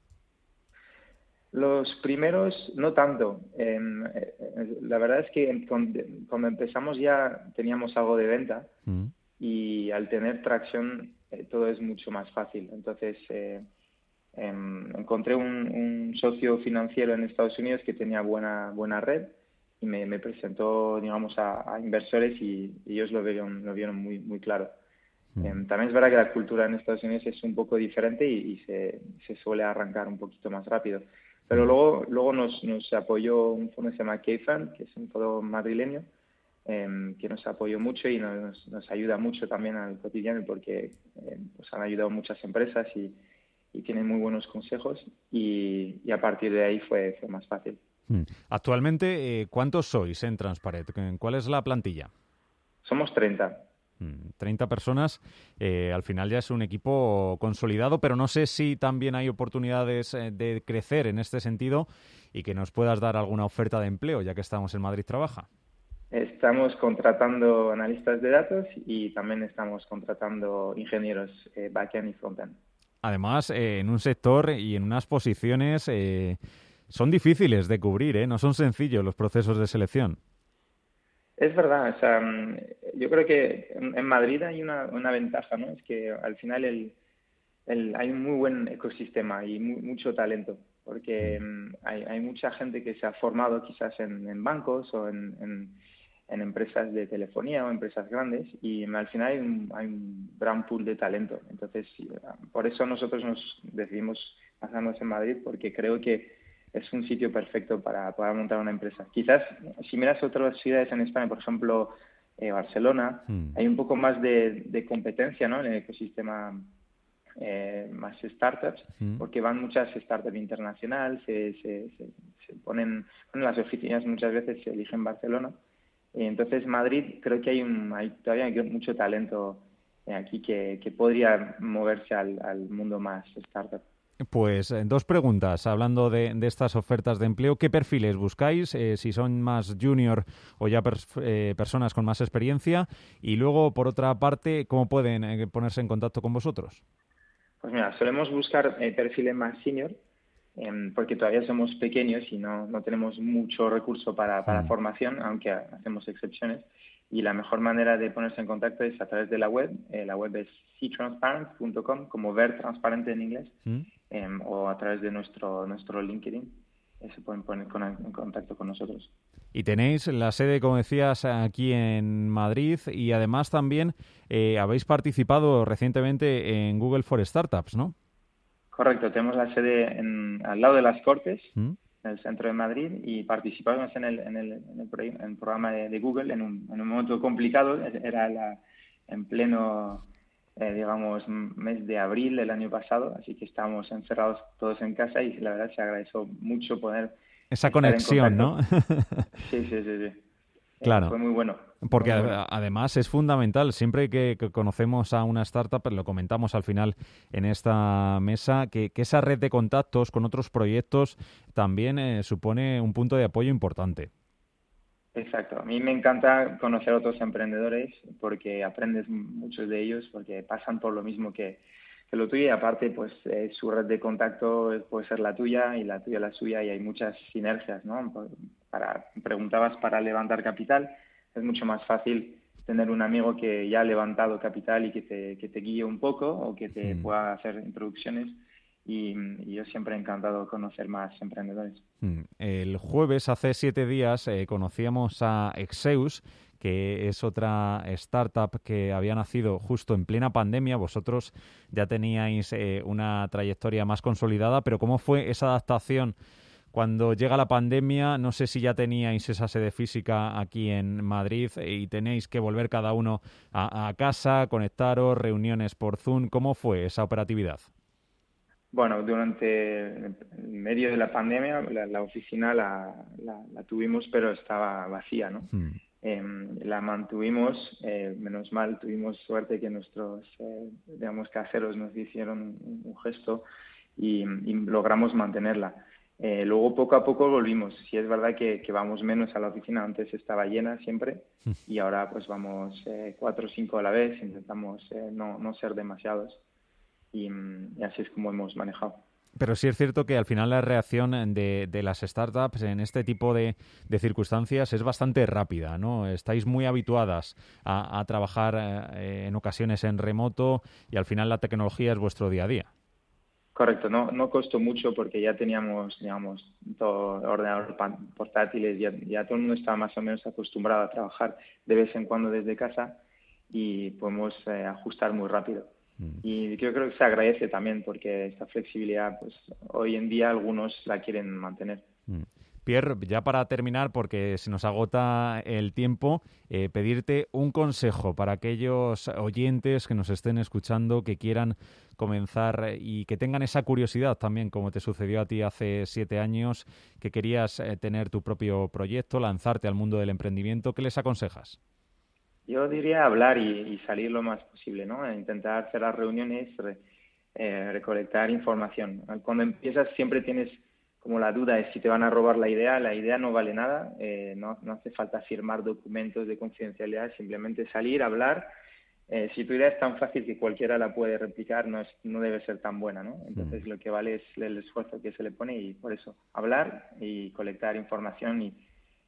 Los primeros, no tanto. Eh, eh, la verdad es que cuando empezamos ya teníamos algo de venta mm. y al tener tracción eh, todo es mucho más fácil. Entonces eh, eh, encontré un, un socio financiero en Estados Unidos que tenía buena buena red y me, me presentó, digamos, a, a inversores y, y ellos lo vieron, lo vieron muy, muy claro. Mm. Eh, también es verdad que la cultura en Estados Unidos es un poco diferente y, y se, se suele arrancar un poquito más rápido. Pero luego, luego nos, nos apoyó un fondo que se llama K-Fund, que es un fondo madrileño, eh, que nos apoyó mucho y nos, nos ayuda mucho también al cotidiano porque eh, pues han ayudado muchas empresas y, y tienen muy buenos consejos y, y a partir de ahí fue, fue más fácil. Actualmente, eh, ¿cuántos sois en Transparet? ¿Cuál es la plantilla? Somos treinta. treinta personas, eh, al final ya es un equipo consolidado, pero no sé si también hay oportunidades eh, de crecer en este sentido y que nos puedas dar alguna oferta de empleo, ya que estamos en Madrid Trabaja. Estamos contratando analistas de datos y también estamos contratando ingenieros eh, backend y frontend. Además, eh, en un sector y en unas posiciones eh, son difíciles de cubrir, ¿eh? No son sencillos los procesos de selección. Es verdad, o sea, yo creo que en Madrid hay una, una ventaja, ¿no? Es que al final el, el, hay un muy buen ecosistema y muy, mucho talento, porque um, hay, hay mucha gente que se ha formado quizás en, en bancos o en, en, en empresas de telefonía o empresas grandes y al final hay un, hay un gran pool de talento. Entonces, por eso nosotros nos decidimos pasarnos en Madrid, porque creo que es un sitio perfecto para poder montar una empresa. Quizás, si miras otras ciudades en España, por ejemplo, eh, Barcelona, mm. hay un poco más de, de competencia, ¿no? En el ecosistema eh, más startups, mm. porque van muchas startups internacionales, se, se, se, se ponen, bueno, las oficinas muchas veces se eligen Barcelona. Y entonces, Madrid, creo que hay, un, hay todavía hay mucho talento aquí que, que podría moverse al, al mundo más startup. Pues eh, dos preguntas, hablando de, de estas ofertas de empleo. ¿Qué perfiles buscáis? Eh, si son más junior o ya pers eh, personas con más experiencia. Y luego, por otra parte, ¿cómo pueden eh, ponerse en contacto con vosotros? Pues mira, solemos buscar eh, perfiles más senior, eh, porque todavía somos pequeños y no, no tenemos mucho recurso para, para mm. formación, aunque hacemos excepciones. Y la mejor manera de ponerse en contacto es a través de la web. Eh, la web es see transparent punto com, como ver transparente en inglés, mm. eh, o a través de nuestro nuestro LinkedIn. Eh, se pueden poner con, en contacto con nosotros. Y tenéis la sede, como decías, aquí en Madrid, y además también eh, habéis participado recientemente en Google for Startups, ¿no? Correcto, tenemos la sede en, al lado de las Cortes, ¿Mm? en el centro de Madrid, y participamos en el, en el, en el, pro, en el programa de, de Google en un, en un momento complicado. Era la, en pleno, eh, digamos, mes de abril del año pasado, así que estábamos encerrados todos en casa y la verdad se agradeció mucho poder esa conexión, ¿no? Sí, sí, sí, sí. Claro. Eh, fue muy bueno. Porque muy bueno. Además es fundamental, siempre que, que conocemos a una startup, lo comentamos al final en esta mesa, que, que esa red de contactos con otros proyectos también eh, supone un punto de apoyo importante. Exacto. A mí me encanta conocer a otros emprendedores porque aprendes muchos de ellos, porque pasan por lo mismo que, que lo tuyo, y aparte pues eh, su red de contacto puede ser la tuya y la tuya la suya, y hay muchas sinergias, ¿no? Para, preguntabas para levantar capital, es mucho más fácil tener un amigo que ya ha levantado capital y que te, que te guíe un poco o que te mm. pueda hacer introducciones. Y, y yo siempre he encantado conocer más emprendedores. Mm. El jueves, hace siete días, eh, conocíamos a Exeus, que es otra startup que había nacido justo en plena pandemia. Vosotros ya teníais eh, una trayectoria más consolidada, pero ¿cómo fue esa adaptación cuando llega la pandemia? No sé si ya teníais esa sede física aquí en Madrid y tenéis que volver cada uno a, a casa, conectaros, reuniones por Zoom. ¿Cómo fue esa operatividad? Bueno, durante el medio de la pandemia la, la oficina la, la, la tuvimos, pero estaba vacía, ¿no? Hmm. Eh, la mantuvimos, eh, menos mal, tuvimos suerte que nuestros, eh, digamos, caseros nos hicieron un, un gesto y, y logramos mantenerla. Eh, luego poco a poco volvimos. Sí es verdad que, que vamos menos a la oficina, antes estaba llena siempre y ahora pues vamos eh, cuatro o cinco a la vez, intentamos eh, no, no ser demasiados y, y así es como hemos manejado. Pero sí es cierto que al final la reacción de, de las startups en este tipo de, de circunstancias es bastante rápida, ¿no? Estáis muy habituadas a, a trabajar eh, en ocasiones en remoto y al final la tecnología es vuestro día a día. Correcto, no, no costó mucho porque ya teníamos, digamos, todo ordenador portátiles, ya, ya todo el mundo estaba más o menos acostumbrado a trabajar de vez en cuando desde casa y podemos eh, ajustar muy rápido. Mm. Y yo creo que se agradece también porque esta flexibilidad, pues hoy en día algunos la quieren mantener. Mm. Pierre, ya para terminar, porque se nos agota el tiempo, eh, pedirte un consejo para aquellos oyentes que nos estén escuchando, que quieran comenzar y que tengan esa curiosidad también, como te sucedió a ti hace siete años, que querías eh, tener tu propio proyecto, lanzarte al mundo del emprendimiento. ¿Qué les aconsejas? Yo diría hablar y, y salir lo más posible, ¿no? Intentar hacer las reuniones, re, eh, recolectar información. Cuando empiezas siempre tienes como la duda de si te van a robar la idea. La idea no vale nada, eh, no, no hace falta firmar documentos de confidencialidad, simplemente salir, hablar. Eh, si tu idea es tan fácil que cualquiera la puede replicar, no, es, no debe ser tan buena, ¿no? Entonces, mm. lo que vale es el esfuerzo que se le pone y por eso hablar y colectar información y,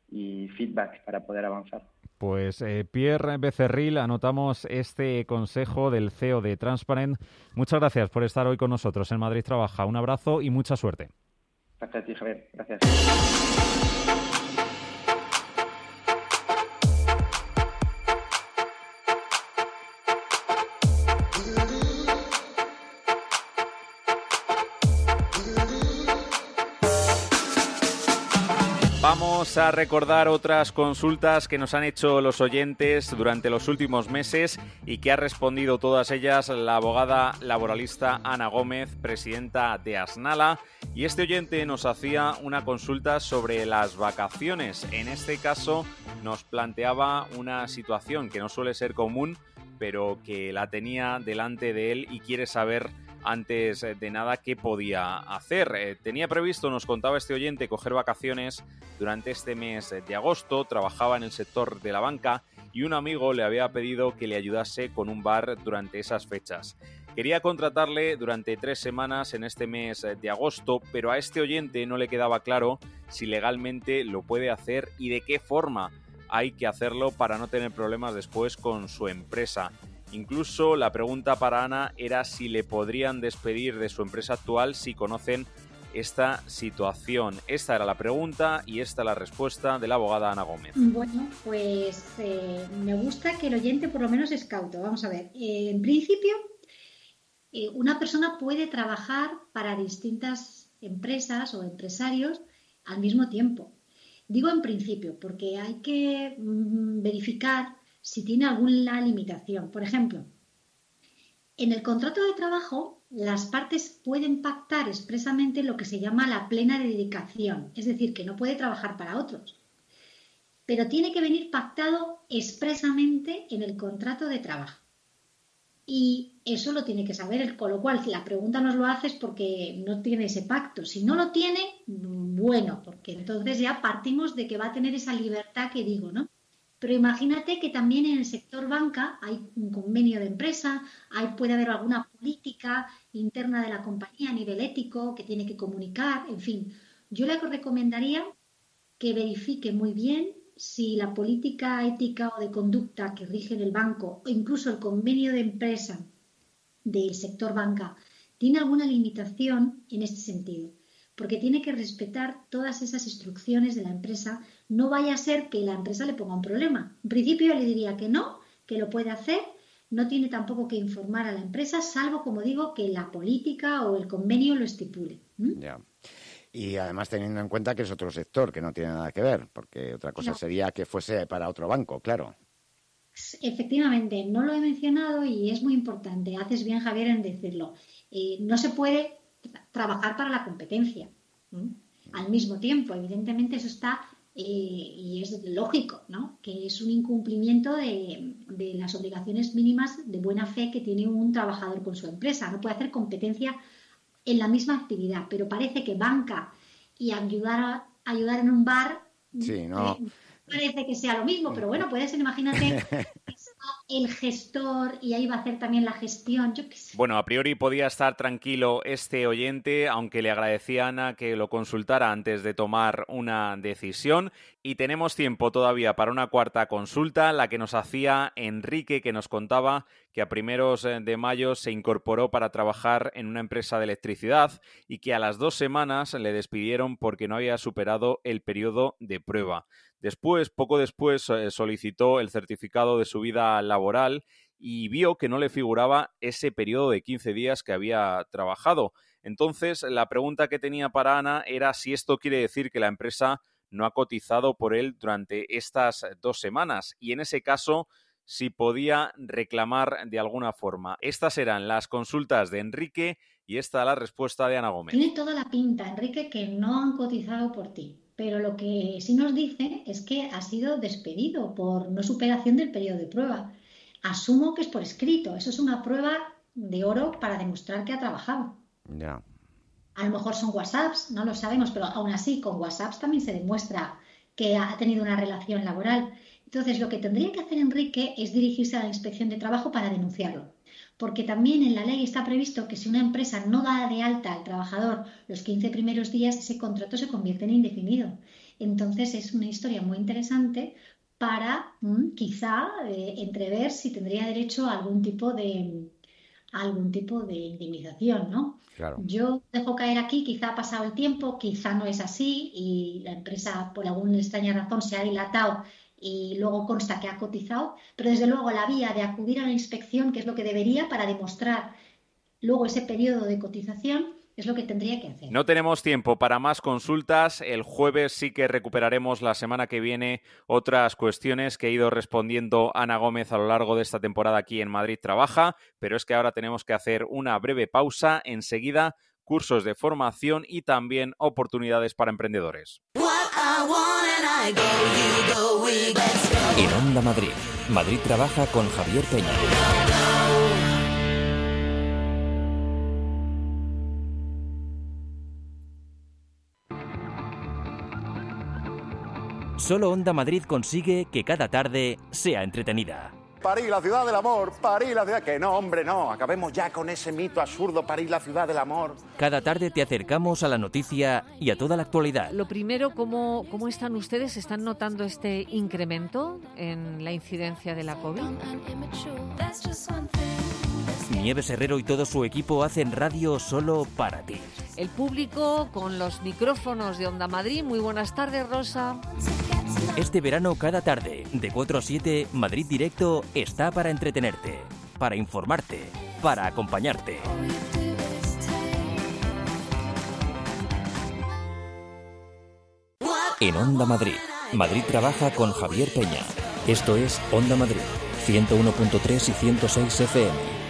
y feedback para poder avanzar. Pues eh, Pierre Becerril, anotamos este consejo del C E O de Transparent. Muchas gracias por estar hoy con nosotros en Madrid Trabaja. Un abrazo y mucha suerte. Gracias a ti, Javier. Gracias. Vamos a recordar otras consultas que nos han hecho los oyentes durante los últimos meses y que ha respondido todas ellas la abogada laboralista Ana Gómez, presidenta de Asnala. Y este oyente nos hacía una consulta sobre las vacaciones. En este caso nos planteaba una situación que no suele ser común, pero que la tenía delante de él y quiere saber antes de nada qué podía hacer. Eh, tenía previsto, nos contaba este oyente, coger vacaciones durante este mes de agosto, trabajaba en el sector de la banca y un amigo le había pedido que le ayudase con un bar durante esas fechas. Quería contratarle durante tres semanas en este mes de agosto, pero a este oyente no le quedaba claro si legalmente lo puede hacer y de qué forma hay que hacerlo para no tener problemas después con su empresa. Incluso la pregunta para Ana era si le podrían despedir de su empresa actual si conocen esta situación. Esta era la pregunta y esta la respuesta de la abogada Ana Gómez. Bueno, pues eh, me gusta que el oyente por lo menos es cauto. Vamos a ver, eh, en principio eh, una persona puede trabajar para distintas empresas o empresarios al mismo tiempo. Digo en principio porque hay que mm, verificar si tiene alguna limitación. Por ejemplo, en el contrato de trabajo las partes pueden pactar expresamente lo que se llama la plena dedicación, es decir, que no puede trabajar para otros, pero tiene que venir pactado expresamente en el contrato de trabajo. Y eso lo tiene que saber, con lo cual si la pregunta nos lo haces porque no tiene ese pacto. Si no lo tiene, bueno, porque entonces ya partimos de que va a tener esa libertad que digo, ¿no? Pero imagínate que también en el sector banca hay un convenio de empresa, hay, puede haber alguna política interna de la compañía a nivel ético que tiene que comunicar, en fin. Yo le recomendaría que verifique muy bien si la política ética o de conducta que rige en el banco o incluso el convenio de empresa del sector banca tiene alguna limitación en este sentido, porque tiene que respetar todas esas instrucciones de la empresa. No vaya a ser que la empresa le ponga un problema. En principio le diría que no, que lo puede hacer, no tiene tampoco que informar a la empresa, salvo, como digo, que la política o el convenio lo estipule. ¿Mm? Ya. Y además teniendo en cuenta que es otro sector, que no tiene nada que ver, porque otra cosa no. sería que fuese para otro banco, claro. Efectivamente, no lo he mencionado y es muy importante. Haces bien, Javier, en decirlo. Eh, no se puede trabajar para la competencia. ¿Mm? Al mismo tiempo, evidentemente eso está, eh, y es lógico, ¿no? Que es un incumplimiento de, de las obligaciones mínimas de buena fe que tiene un trabajador con su empresa. No puede hacer competencia en la misma actividad, pero parece que banca y ayudar a, ayudar en un bar sí, no. eh, parece que sea lo mismo, pero bueno, puede ser, imagínate, el gestor y ahí va a hacer también la gestión, yo qué sé. Bueno, a priori podía estar tranquilo este oyente, aunque le agradecía a Ana que lo consultara antes de tomar una decisión. Y tenemos tiempo todavía para una cuarta consulta, la que nos hacía Enrique, que nos contaba que a primeros de mayo se incorporó para trabajar en una empresa de electricidad y que a las dos semanas le despidieron porque no había superado el periodo de prueba. Después, poco después, solicitó el certificado de su vida laboral y vio que no le figuraba ese periodo de quince días que había trabajado. Entonces, la pregunta que tenía para Ana era si esto quiere decir que la empresa no ha cotizado por él durante estas dos semanas y en ese caso si podía reclamar de alguna forma. Estas eran las consultas de Enrique y esta la respuesta de Ana Gómez. Tiene toda la pinta, Enrique, que no han cotizado por ti, pero lo que sí nos dice es que ha sido despedido por no superación del periodo de prueba. Asumo que es por escrito, eso es una prueba de oro para demostrar que ha trabajado. Ya. A lo mejor son WhatsApps, no lo sabemos, pero aún así con WhatsApps también se demuestra que ha tenido una relación laboral. Entonces, lo que tendría que hacer Enrique es dirigirse a la Inspección de Trabajo para denunciarlo, porque también en la ley está previsto que si una empresa no da de alta al trabajador los quince primeros días, ese contrato se convierte en indefinido. Entonces, es una historia muy interesante para mmm, quizá eh, entrever si tendría derecho a algún tipo de algún tipo de indemnización, ¿no? Claro. Yo dejo caer aquí, quizá ha pasado el tiempo, quizá no es así y la empresa por alguna extraña razón se ha dilatado y luego consta que ha cotizado, pero desde luego la vía de acudir a la inspección, que es lo que debería para demostrar luego ese periodo de cotización, es lo que tendría que hacer. No tenemos tiempo para más consultas. El jueves sí que recuperaremos la semana que viene otras cuestiones que ha ido respondiendo Ana Gómez a lo largo de esta temporada aquí en Madrid Trabaja, pero es que ahora tenemos que hacer una breve pausa. Enseguida, cursos de formación y también oportunidades para emprendedores. En Onda Madrid, Madrid Trabaja con Javier Peña. Solo Onda Madrid consigue que cada tarde sea entretenida. París, la ciudad del amor, París, la ciudad... Que no, hombre, no, acabemos ya con ese mito absurdo, París, la ciudad del amor. Cada tarde te acercamos a la noticia y a toda la actualidad. Lo primero, ¿cómo, cómo están ustedes? ¿Están notando este incremento en la incidencia de la COVID? Nieves Herrero y todo su equipo hacen radio solo para ti. El público con los micrófonos de Onda Madrid. Muy buenas tardes, Rosa. Este verano, cada tarde, de cuatro a siete, Madrid Directo está para entretenerte, para informarte, para acompañarte. En Onda Madrid, Madrid trabaja con Javier Peña. Esto es Onda Madrid, ciento uno punto tres y ciento seis F M.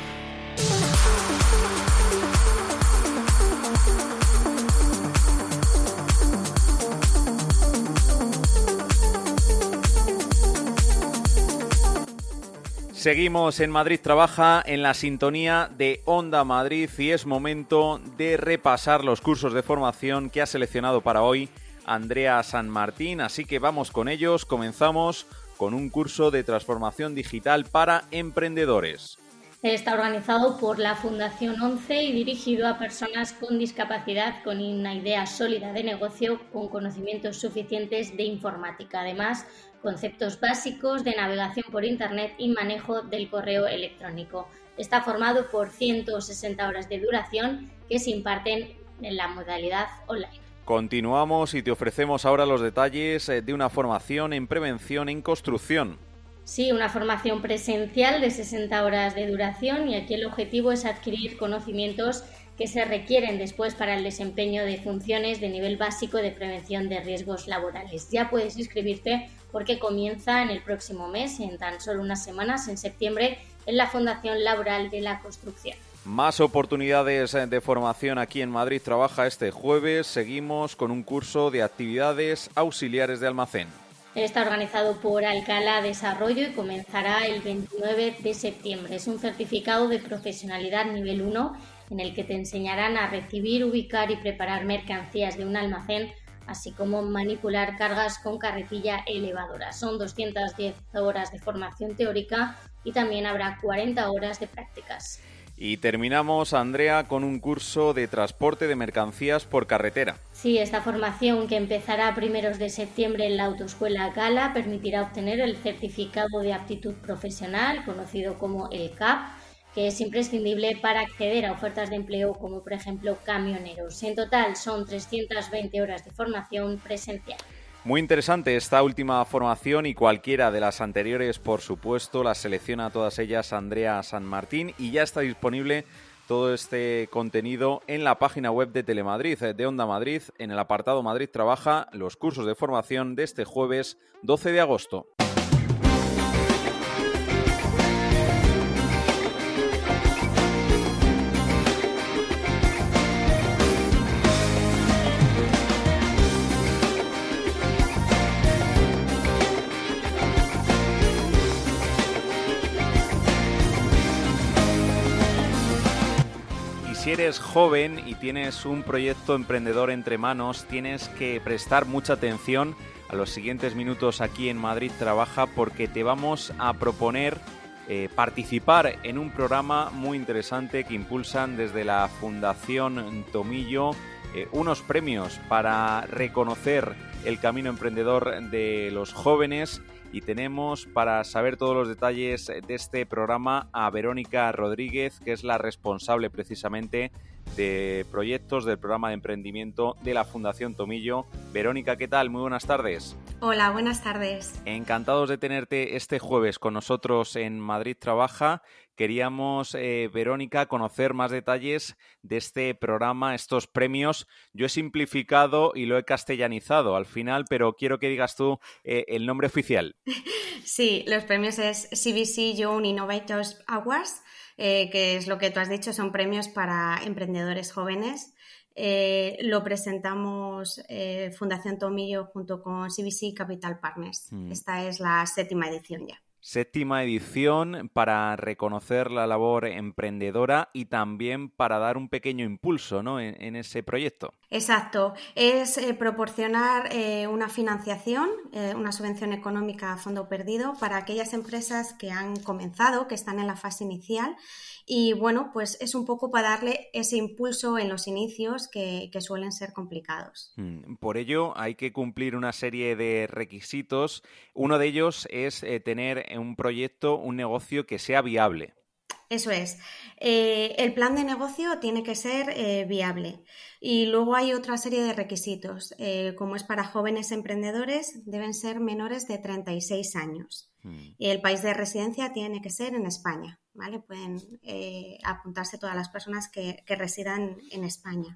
Seguimos en Madrid Trabaja en la sintonía de Onda Madrid y es momento de repasar los cursos de formación que ha seleccionado para hoy Andrea San Martín, así que vamos con ellos. Comenzamos con un curso de transformación digital para emprendedores. Está organizado por la Fundación once y dirigido a personas con discapacidad con una idea sólida de negocio con conocimientos suficientes de informática. Además, conceptos básicos de navegación por Internet y manejo del correo electrónico. Está formado por ciento sesenta horas de duración que se imparten en la modalidad online. Continuamos y te ofrecemos ahora los detalles de una formación en prevención en construcción. Sí, una formación presencial de sesenta horas de duración y aquí el objetivo es adquirir conocimientos que se requieren después para el desempeño de funciones de nivel básico de prevención de riesgos laborales. Ya puedes inscribirte porque comienza en el próximo mes, en tan solo unas semanas, en septiembre, en la Fundación Laboral de la Construcción. Más oportunidades de formación aquí en Madrid Trabaja este jueves. Seguimos con un curso de actividades auxiliares de almacén. Está organizado por Alcalá Desarrollo y comenzará el veintinueve de septiembre. Es un certificado de profesionalidad nivel uno en el que te enseñarán a recibir, ubicar y preparar mercancías de un almacén, así como manipular cargas con carretilla elevadora. Son doscientas diez horas de formación teórica y también habrá cuarenta horas de prácticas. Y terminamos, Andrea, con un curso de transporte de mercancías por carretera. Sí, esta formación, que empezará a primeros de septiembre en la Autoescuela Gala, permitirá obtener el certificado de aptitud profesional, conocido como el C A P, que es imprescindible para acceder a ofertas de empleo como, por ejemplo, camioneros. En total son trescientas veinte horas de formación presencial. Muy interesante esta última formación y cualquiera de las anteriores, por supuesto, las selecciona todas ellas Andrea San Martín y ya está disponible todo este contenido en la página web de Telemadrid, de Onda Madrid, en el apartado Madrid Trabaja, los cursos de formación de este jueves doce de agosto. Si eres joven y tienes un proyecto emprendedor entre manos, tienes que prestar mucha atención a los siguientes minutos aquí en Madrid Trabaja, porque te vamos a proponer eh, participar en un programa muy interesante que impulsan desde la Fundación Tomillo, eh, unos premios para reconocer el camino emprendedor de los jóvenes. Y tenemos, para saber todos los detalles de este programa, a Verónica Rodríguez, que es la responsable precisamente de proyectos del programa de emprendimiento de la Fundación Tomillo. Verónica, ¿qué tal? Muy buenas tardes. Hola, buenas tardes. Encantados de tenerte este jueves con nosotros en Madrid Trabaja. Queríamos, eh, Verónica, conocer más detalles de este programa, estos premios. Yo he simplificado y lo he castellanizado al final, pero quiero que digas tú eh, el nombre oficial. Sí, los premios es C B C Young Innovators Awards, eh, que es lo que tú has dicho, son premios para emprendedores jóvenes. Eh, lo presentamos eh, Fundación Tomillo junto con C B C Capital Partners. Mm. Esta es la séptima edición ya. Séptima edición para reconocer la labor emprendedora y también para dar un pequeño impulso, ¿no?, en, en ese proyecto. Exacto. Es eh, proporcionar eh, una financiación, eh, una subvención económica a fondo perdido para aquellas empresas que han comenzado, que están en la fase inicial. Y bueno, pues es un poco para darle ese impulso en los inicios que, que suelen ser complicados. Por ello hay que cumplir una serie de requisitos. Uno de ellos es eh, tener un proyecto, un negocio que sea viable. Eso es. Eh, el plan de negocio tiene que ser eh, viable. Y luego hay otra serie de requisitos. Eh, como es para jóvenes emprendedores, deben ser menores de treinta y seis años. Mm. Y el país de residencia tiene que ser en España, ¿vale? Pueden eh, apuntarse todas las personas que, que residan en España.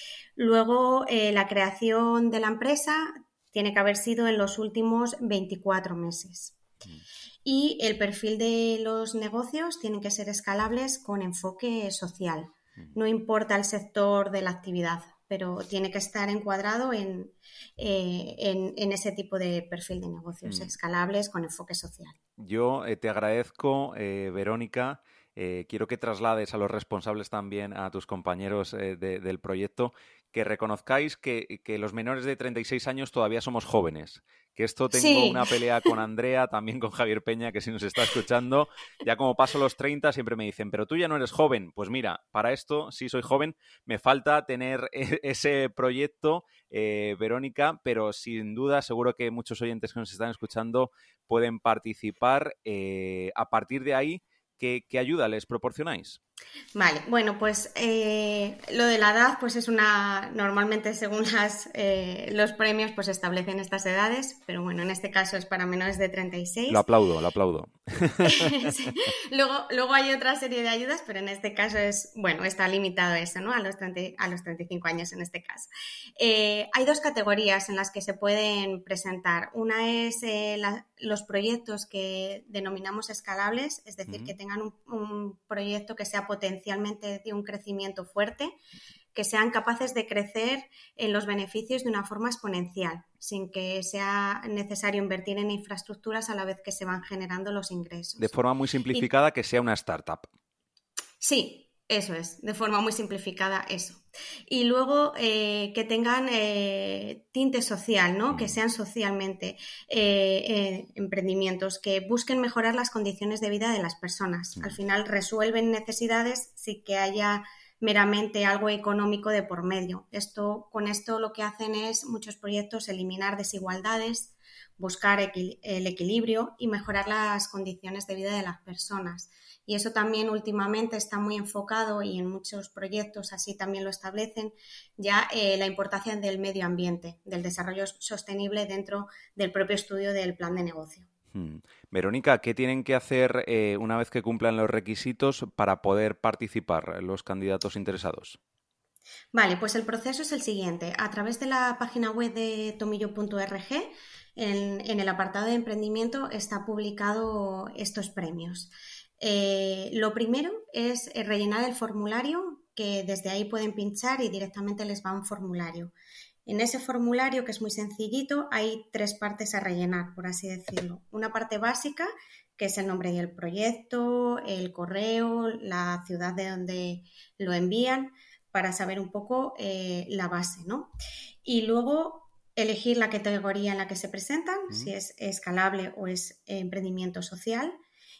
Luego, eh, la creación de la empresa tiene que haber sido en los últimos veinticuatro meses. Mm. Y el perfil de los negocios tienen que ser escalables con enfoque social. No importa el sector de la actividad, pero tiene que estar encuadrado en, eh, en, en ese tipo de perfil de negocios, mm. escalables con enfoque social. Yo eh, te agradezco, eh, Verónica. Eh, quiero que traslades a los responsables también, a tus compañeros eh, de, del proyecto, que reconozcáis que, que los menores de treinta y seis años todavía somos jóvenes. Que esto tengo sí. una pelea con Andrea, también con Javier Peña, que si nos está escuchando, ya como paso los treinta siempre me dicen, pero tú ya no eres joven. Pues mira, para esto sí soy joven, me falta tener ese proyecto, eh, Verónica, pero sin duda seguro que muchos oyentes que nos están escuchando pueden participar. Eh, a partir de ahí, ¿qué, qué ayuda les proporcionáis? Vale, bueno, pues eh, lo de la edad, pues es una, normalmente según las, eh, los premios, pues establecen estas edades, pero bueno, en este caso es para menores de treinta y seis. Lo aplaudo, lo aplaudo. Sí. Luego, luego hay otra serie de ayudas, pero en este caso es, bueno, está limitado a eso, ¿no? A los, treinta, a los treinta y cinco años en este caso. Eh, hay dos categorías en las que se pueden presentar. Una es eh, la, los proyectos que denominamos escalables, es decir, uh-huh. que tengan un, un proyecto que sea potencialmente de un crecimiento fuerte, que sean capaces de crecer en los beneficios de una forma exponencial, sin que sea necesario invertir en infraestructuras a la vez que se van generando los ingresos. De forma muy simplificada, y... que sea una startup. Sí, eso es, de forma muy simplificada eso. Y luego eh, que tengan eh, tinte social, ¿no? Mm. Que sean socialmente eh, eh, emprendimientos, que busquen mejorar las condiciones de vida de las personas. Mm. Al final resuelven necesidades sin que haya meramente algo económico de por medio. Esto, con esto lo que hacen es muchos proyectos eliminar desigualdades, buscar equi- el equilibrio y mejorar las condiciones de vida de las personas. Y eso también últimamente está muy enfocado, y en muchos proyectos así también lo establecen, ya eh, la importancia del medio ambiente, del desarrollo sostenible dentro del propio estudio del plan de negocio. Hmm. Verónica, ¿qué tienen que hacer eh, una vez que cumplan los requisitos para poder participar los candidatos interesados? Vale, pues el proceso es el siguiente. A través de la página web de tomillo punto org, en, en el apartado de emprendimiento está publicado estos premios. Eh, lo primero es rellenar el formulario, que desde ahí pueden pinchar y directamente les va un formulario. En ese formulario, que es muy sencillito, hay tres partes a rellenar, por así decirlo. Una parte básica, que es el nombre del proyecto, el correo, la ciudad de donde lo envían, para saber un poco eh, la base, ¿no? Y luego elegir la categoría en la que se presentan, mm. si es escalable o es emprendimiento social.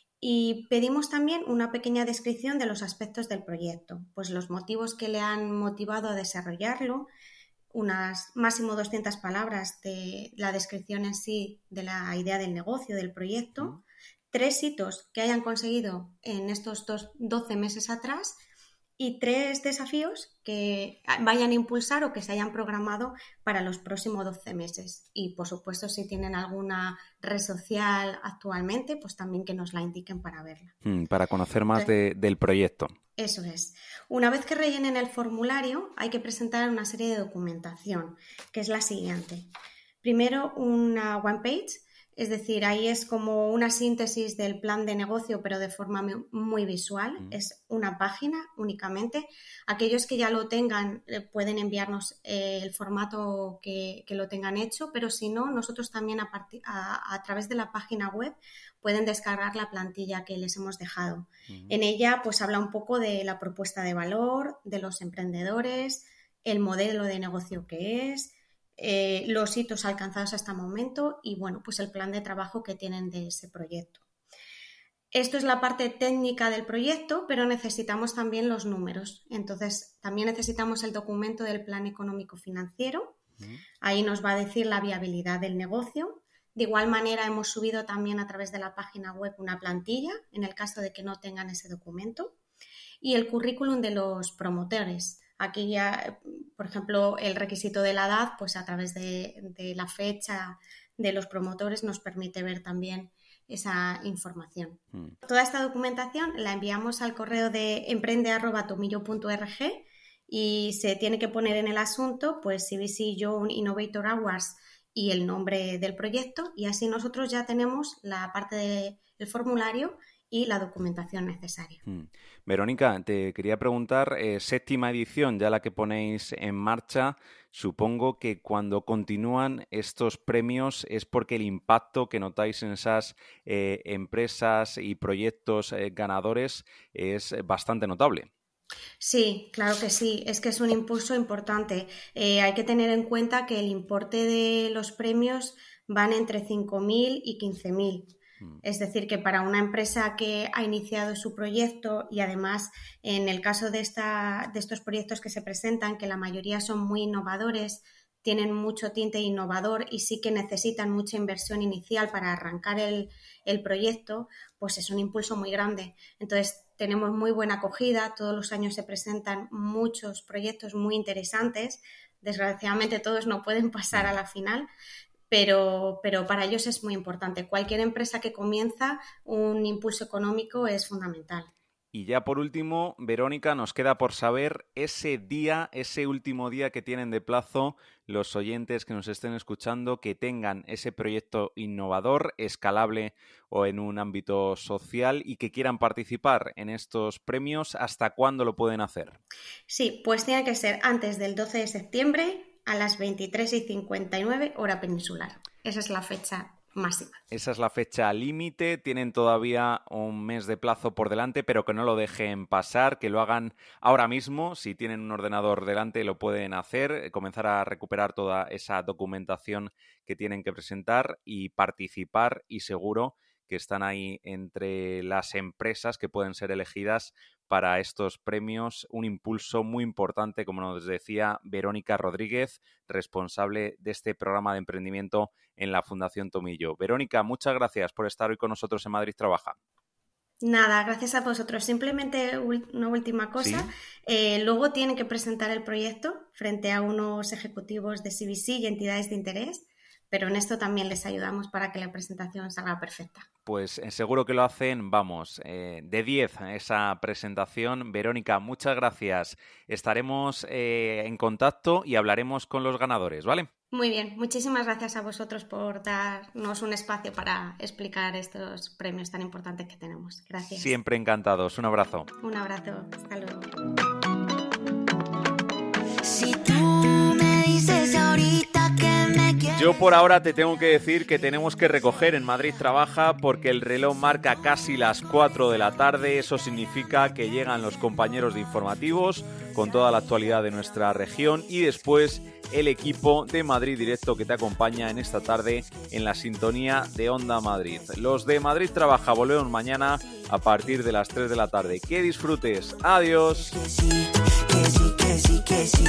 Y pedimos también una pequeña descripción de los aspectos del proyecto, pues los motivos que le han motivado a desarrollarlo, unas máximo doscientas palabras de la descripción en sí de la idea del negocio, del proyecto, mm. tres hitos que hayan conseguido en estos dos, doce meses atrás y tres desafíos que vayan a impulsar o que se hayan programado para los próximos doce meses. Y, por supuesto, si tienen alguna red social actualmente, pues también que nos la indiquen para verla. Mm, para conocer más de, del proyecto. Eso es. Una vez que rellenen el formulario, hay que presentar una serie de documentación, que es la siguiente. Primero, una one page Es decir, ahí es como una síntesis del plan de negocio, pero de forma muy visual. Mm. Es una página únicamente. Aquellos que ya lo tengan eh, pueden enviarnos eh, el formato que, que lo tengan hecho, pero si no, nosotros también a, partir, a, a través de la página web pueden descargar la plantilla que les hemos dejado. Mm. En ella pues habla un poco de la propuesta de valor, de los emprendedores, el modelo de negocio que es, Eh, los hitos alcanzados hasta el momento y, bueno, pues el plan de trabajo que tienen de ese proyecto. Esto es la parte técnica del proyecto, pero necesitamos también los números. Entonces, también necesitamos el documento del plan económico financiero. Mm. Ahí nos va a decir la viabilidad del negocio. De igual manera, hemos subido también a través de la página web una plantilla, en el caso de que no tengan ese documento, y el currículum de los promotores. Aquí ya, por ejemplo, el requisito de la edad, pues a través de, de la fecha de los promotores nos permite ver también esa información. Mm. Toda esta documentación la enviamos al correo de emprende arroba tomillo punto org y se tiene que poner en el asunto pues C B C Young Innovator Awards y el nombre del proyecto, y así nosotros ya tenemos la parte del formulario y la documentación necesaria. Mm. Verónica, te quería preguntar, eh, séptima edición ya la que ponéis en marcha, supongo que cuando continúan estos premios es porque el impacto que notáis en esas eh, empresas y proyectos eh, ganadores es bastante notable. Sí, claro que sí, es que es un impulso importante. Eh, hay que tener en cuenta que el importe de los premios van entre cinco mil y quince mil. Es decir, que para una empresa que ha iniciado su proyecto y además en el caso de, esta, de estos proyectos que se presentan, que la mayoría son muy innovadores, tienen mucho tinte innovador y sí que necesitan mucha inversión inicial para arrancar el, el proyecto, pues es un impulso muy grande. Entonces tenemos muy buena acogida, todos los años se presentan muchos proyectos muy interesantes, desgraciadamente todos no pueden pasar a la final, Pero, pero para ellos es muy importante. Cualquier empresa que comienza, un impulso económico es fundamental. Y ya por último, Verónica, nos queda por saber ese día, ese último día que tienen de plazo los oyentes que nos estén escuchando, que tengan ese proyecto innovador, escalable o en un ámbito social y que quieran participar en estos premios. ¿Hasta cuándo lo pueden hacer? Sí, pues tiene que ser antes del doce de septiembre a las veintitrés y cincuenta y nueve hora peninsular. Esa es la fecha máxima. Esa es la fecha límite. Tienen todavía un mes de plazo por delante, pero que no lo dejen pasar, que lo hagan ahora mismo. Si tienen un ordenador delante lo pueden hacer, comenzar a recuperar toda esa documentación que tienen que presentar y participar, y seguro que están ahí entre las empresas que pueden ser elegidas para estos premios. Un impulso muy importante, como nos decía Verónica Rodríguez, responsable de este programa de emprendimiento en la Fundación Tomillo. Verónica, muchas gracias por estar hoy con nosotros en Madrid Trabaja. Nada, gracias a vosotros. Simplemente una última cosa. ¿Sí? Eh, luego tienen que presentar el proyecto frente a unos ejecutivos de C B C y entidades de interés, pero en esto también les ayudamos para que la presentación salga perfecta. Pues eh, seguro que lo hacen, vamos, eh, de diez a esa presentación. Verónica, muchas gracias. Estaremos eh, en contacto y hablaremos con los ganadores, ¿vale? Muy bien, muchísimas gracias a vosotros por darnos un espacio para explicar estos premios tan importantes que tenemos. Gracias. Siempre encantados. Un abrazo. Un abrazo. Hasta luego. Si tú me dices ahorita que me quieres... Yo por ahora te tengo que decir que tenemos que recoger en Madrid Trabaja porque el reloj marca casi las cuatro de la tarde. Eso significa que llegan los compañeros de informativos con toda la actualidad de nuestra región y después el equipo de Madrid Directo que te acompaña en esta tarde en la sintonía de Onda Madrid. Los de Madrid Trabaja volvemos mañana a partir de las tres de la tarde. Que disfrutes. Adiós. Que sí, que sí, que sí, que sí.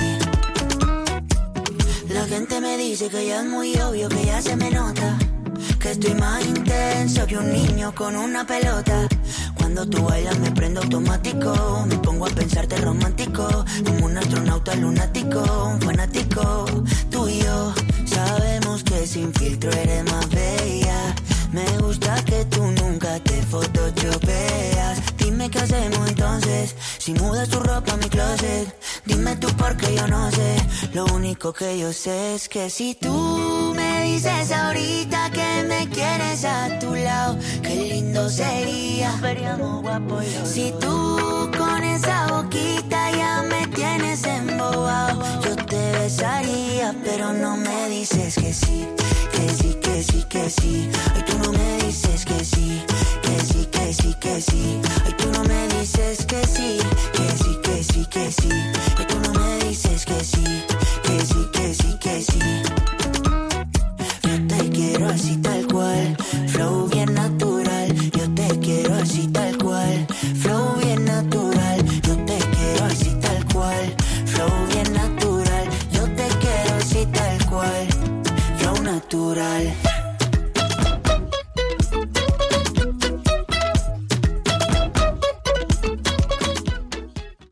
La gente me dice que ya es muy obvio, que ya se me nota, que estoy más intenso que un niño con una pelota. Cuando tú bailas me prendo automático, me pongo a pensarte romántico, como un astronauta lunático, un fanático. Tú y yo sabemos que sin filtro eres más bella. Me gusta que tú nunca te photoshopeas. Dime qué hacemos entonces, si mudas tu ropa a mi closet. Dime tú porque yo no sé, lo único que yo sé es que si tú me dices ahorita que me quieres a tu lado, qué lindo sería. Si tú con esa boquita ya me tienes embobado, yo te besaría, pero no me dices que sí, que sí, que sí, que sí. Ay, tú no me dices que sí, que sí, que sí, que sí. Ay, tú no me dices que sí, que sí, que sí, que sí. Ay, tú no me dices que sí,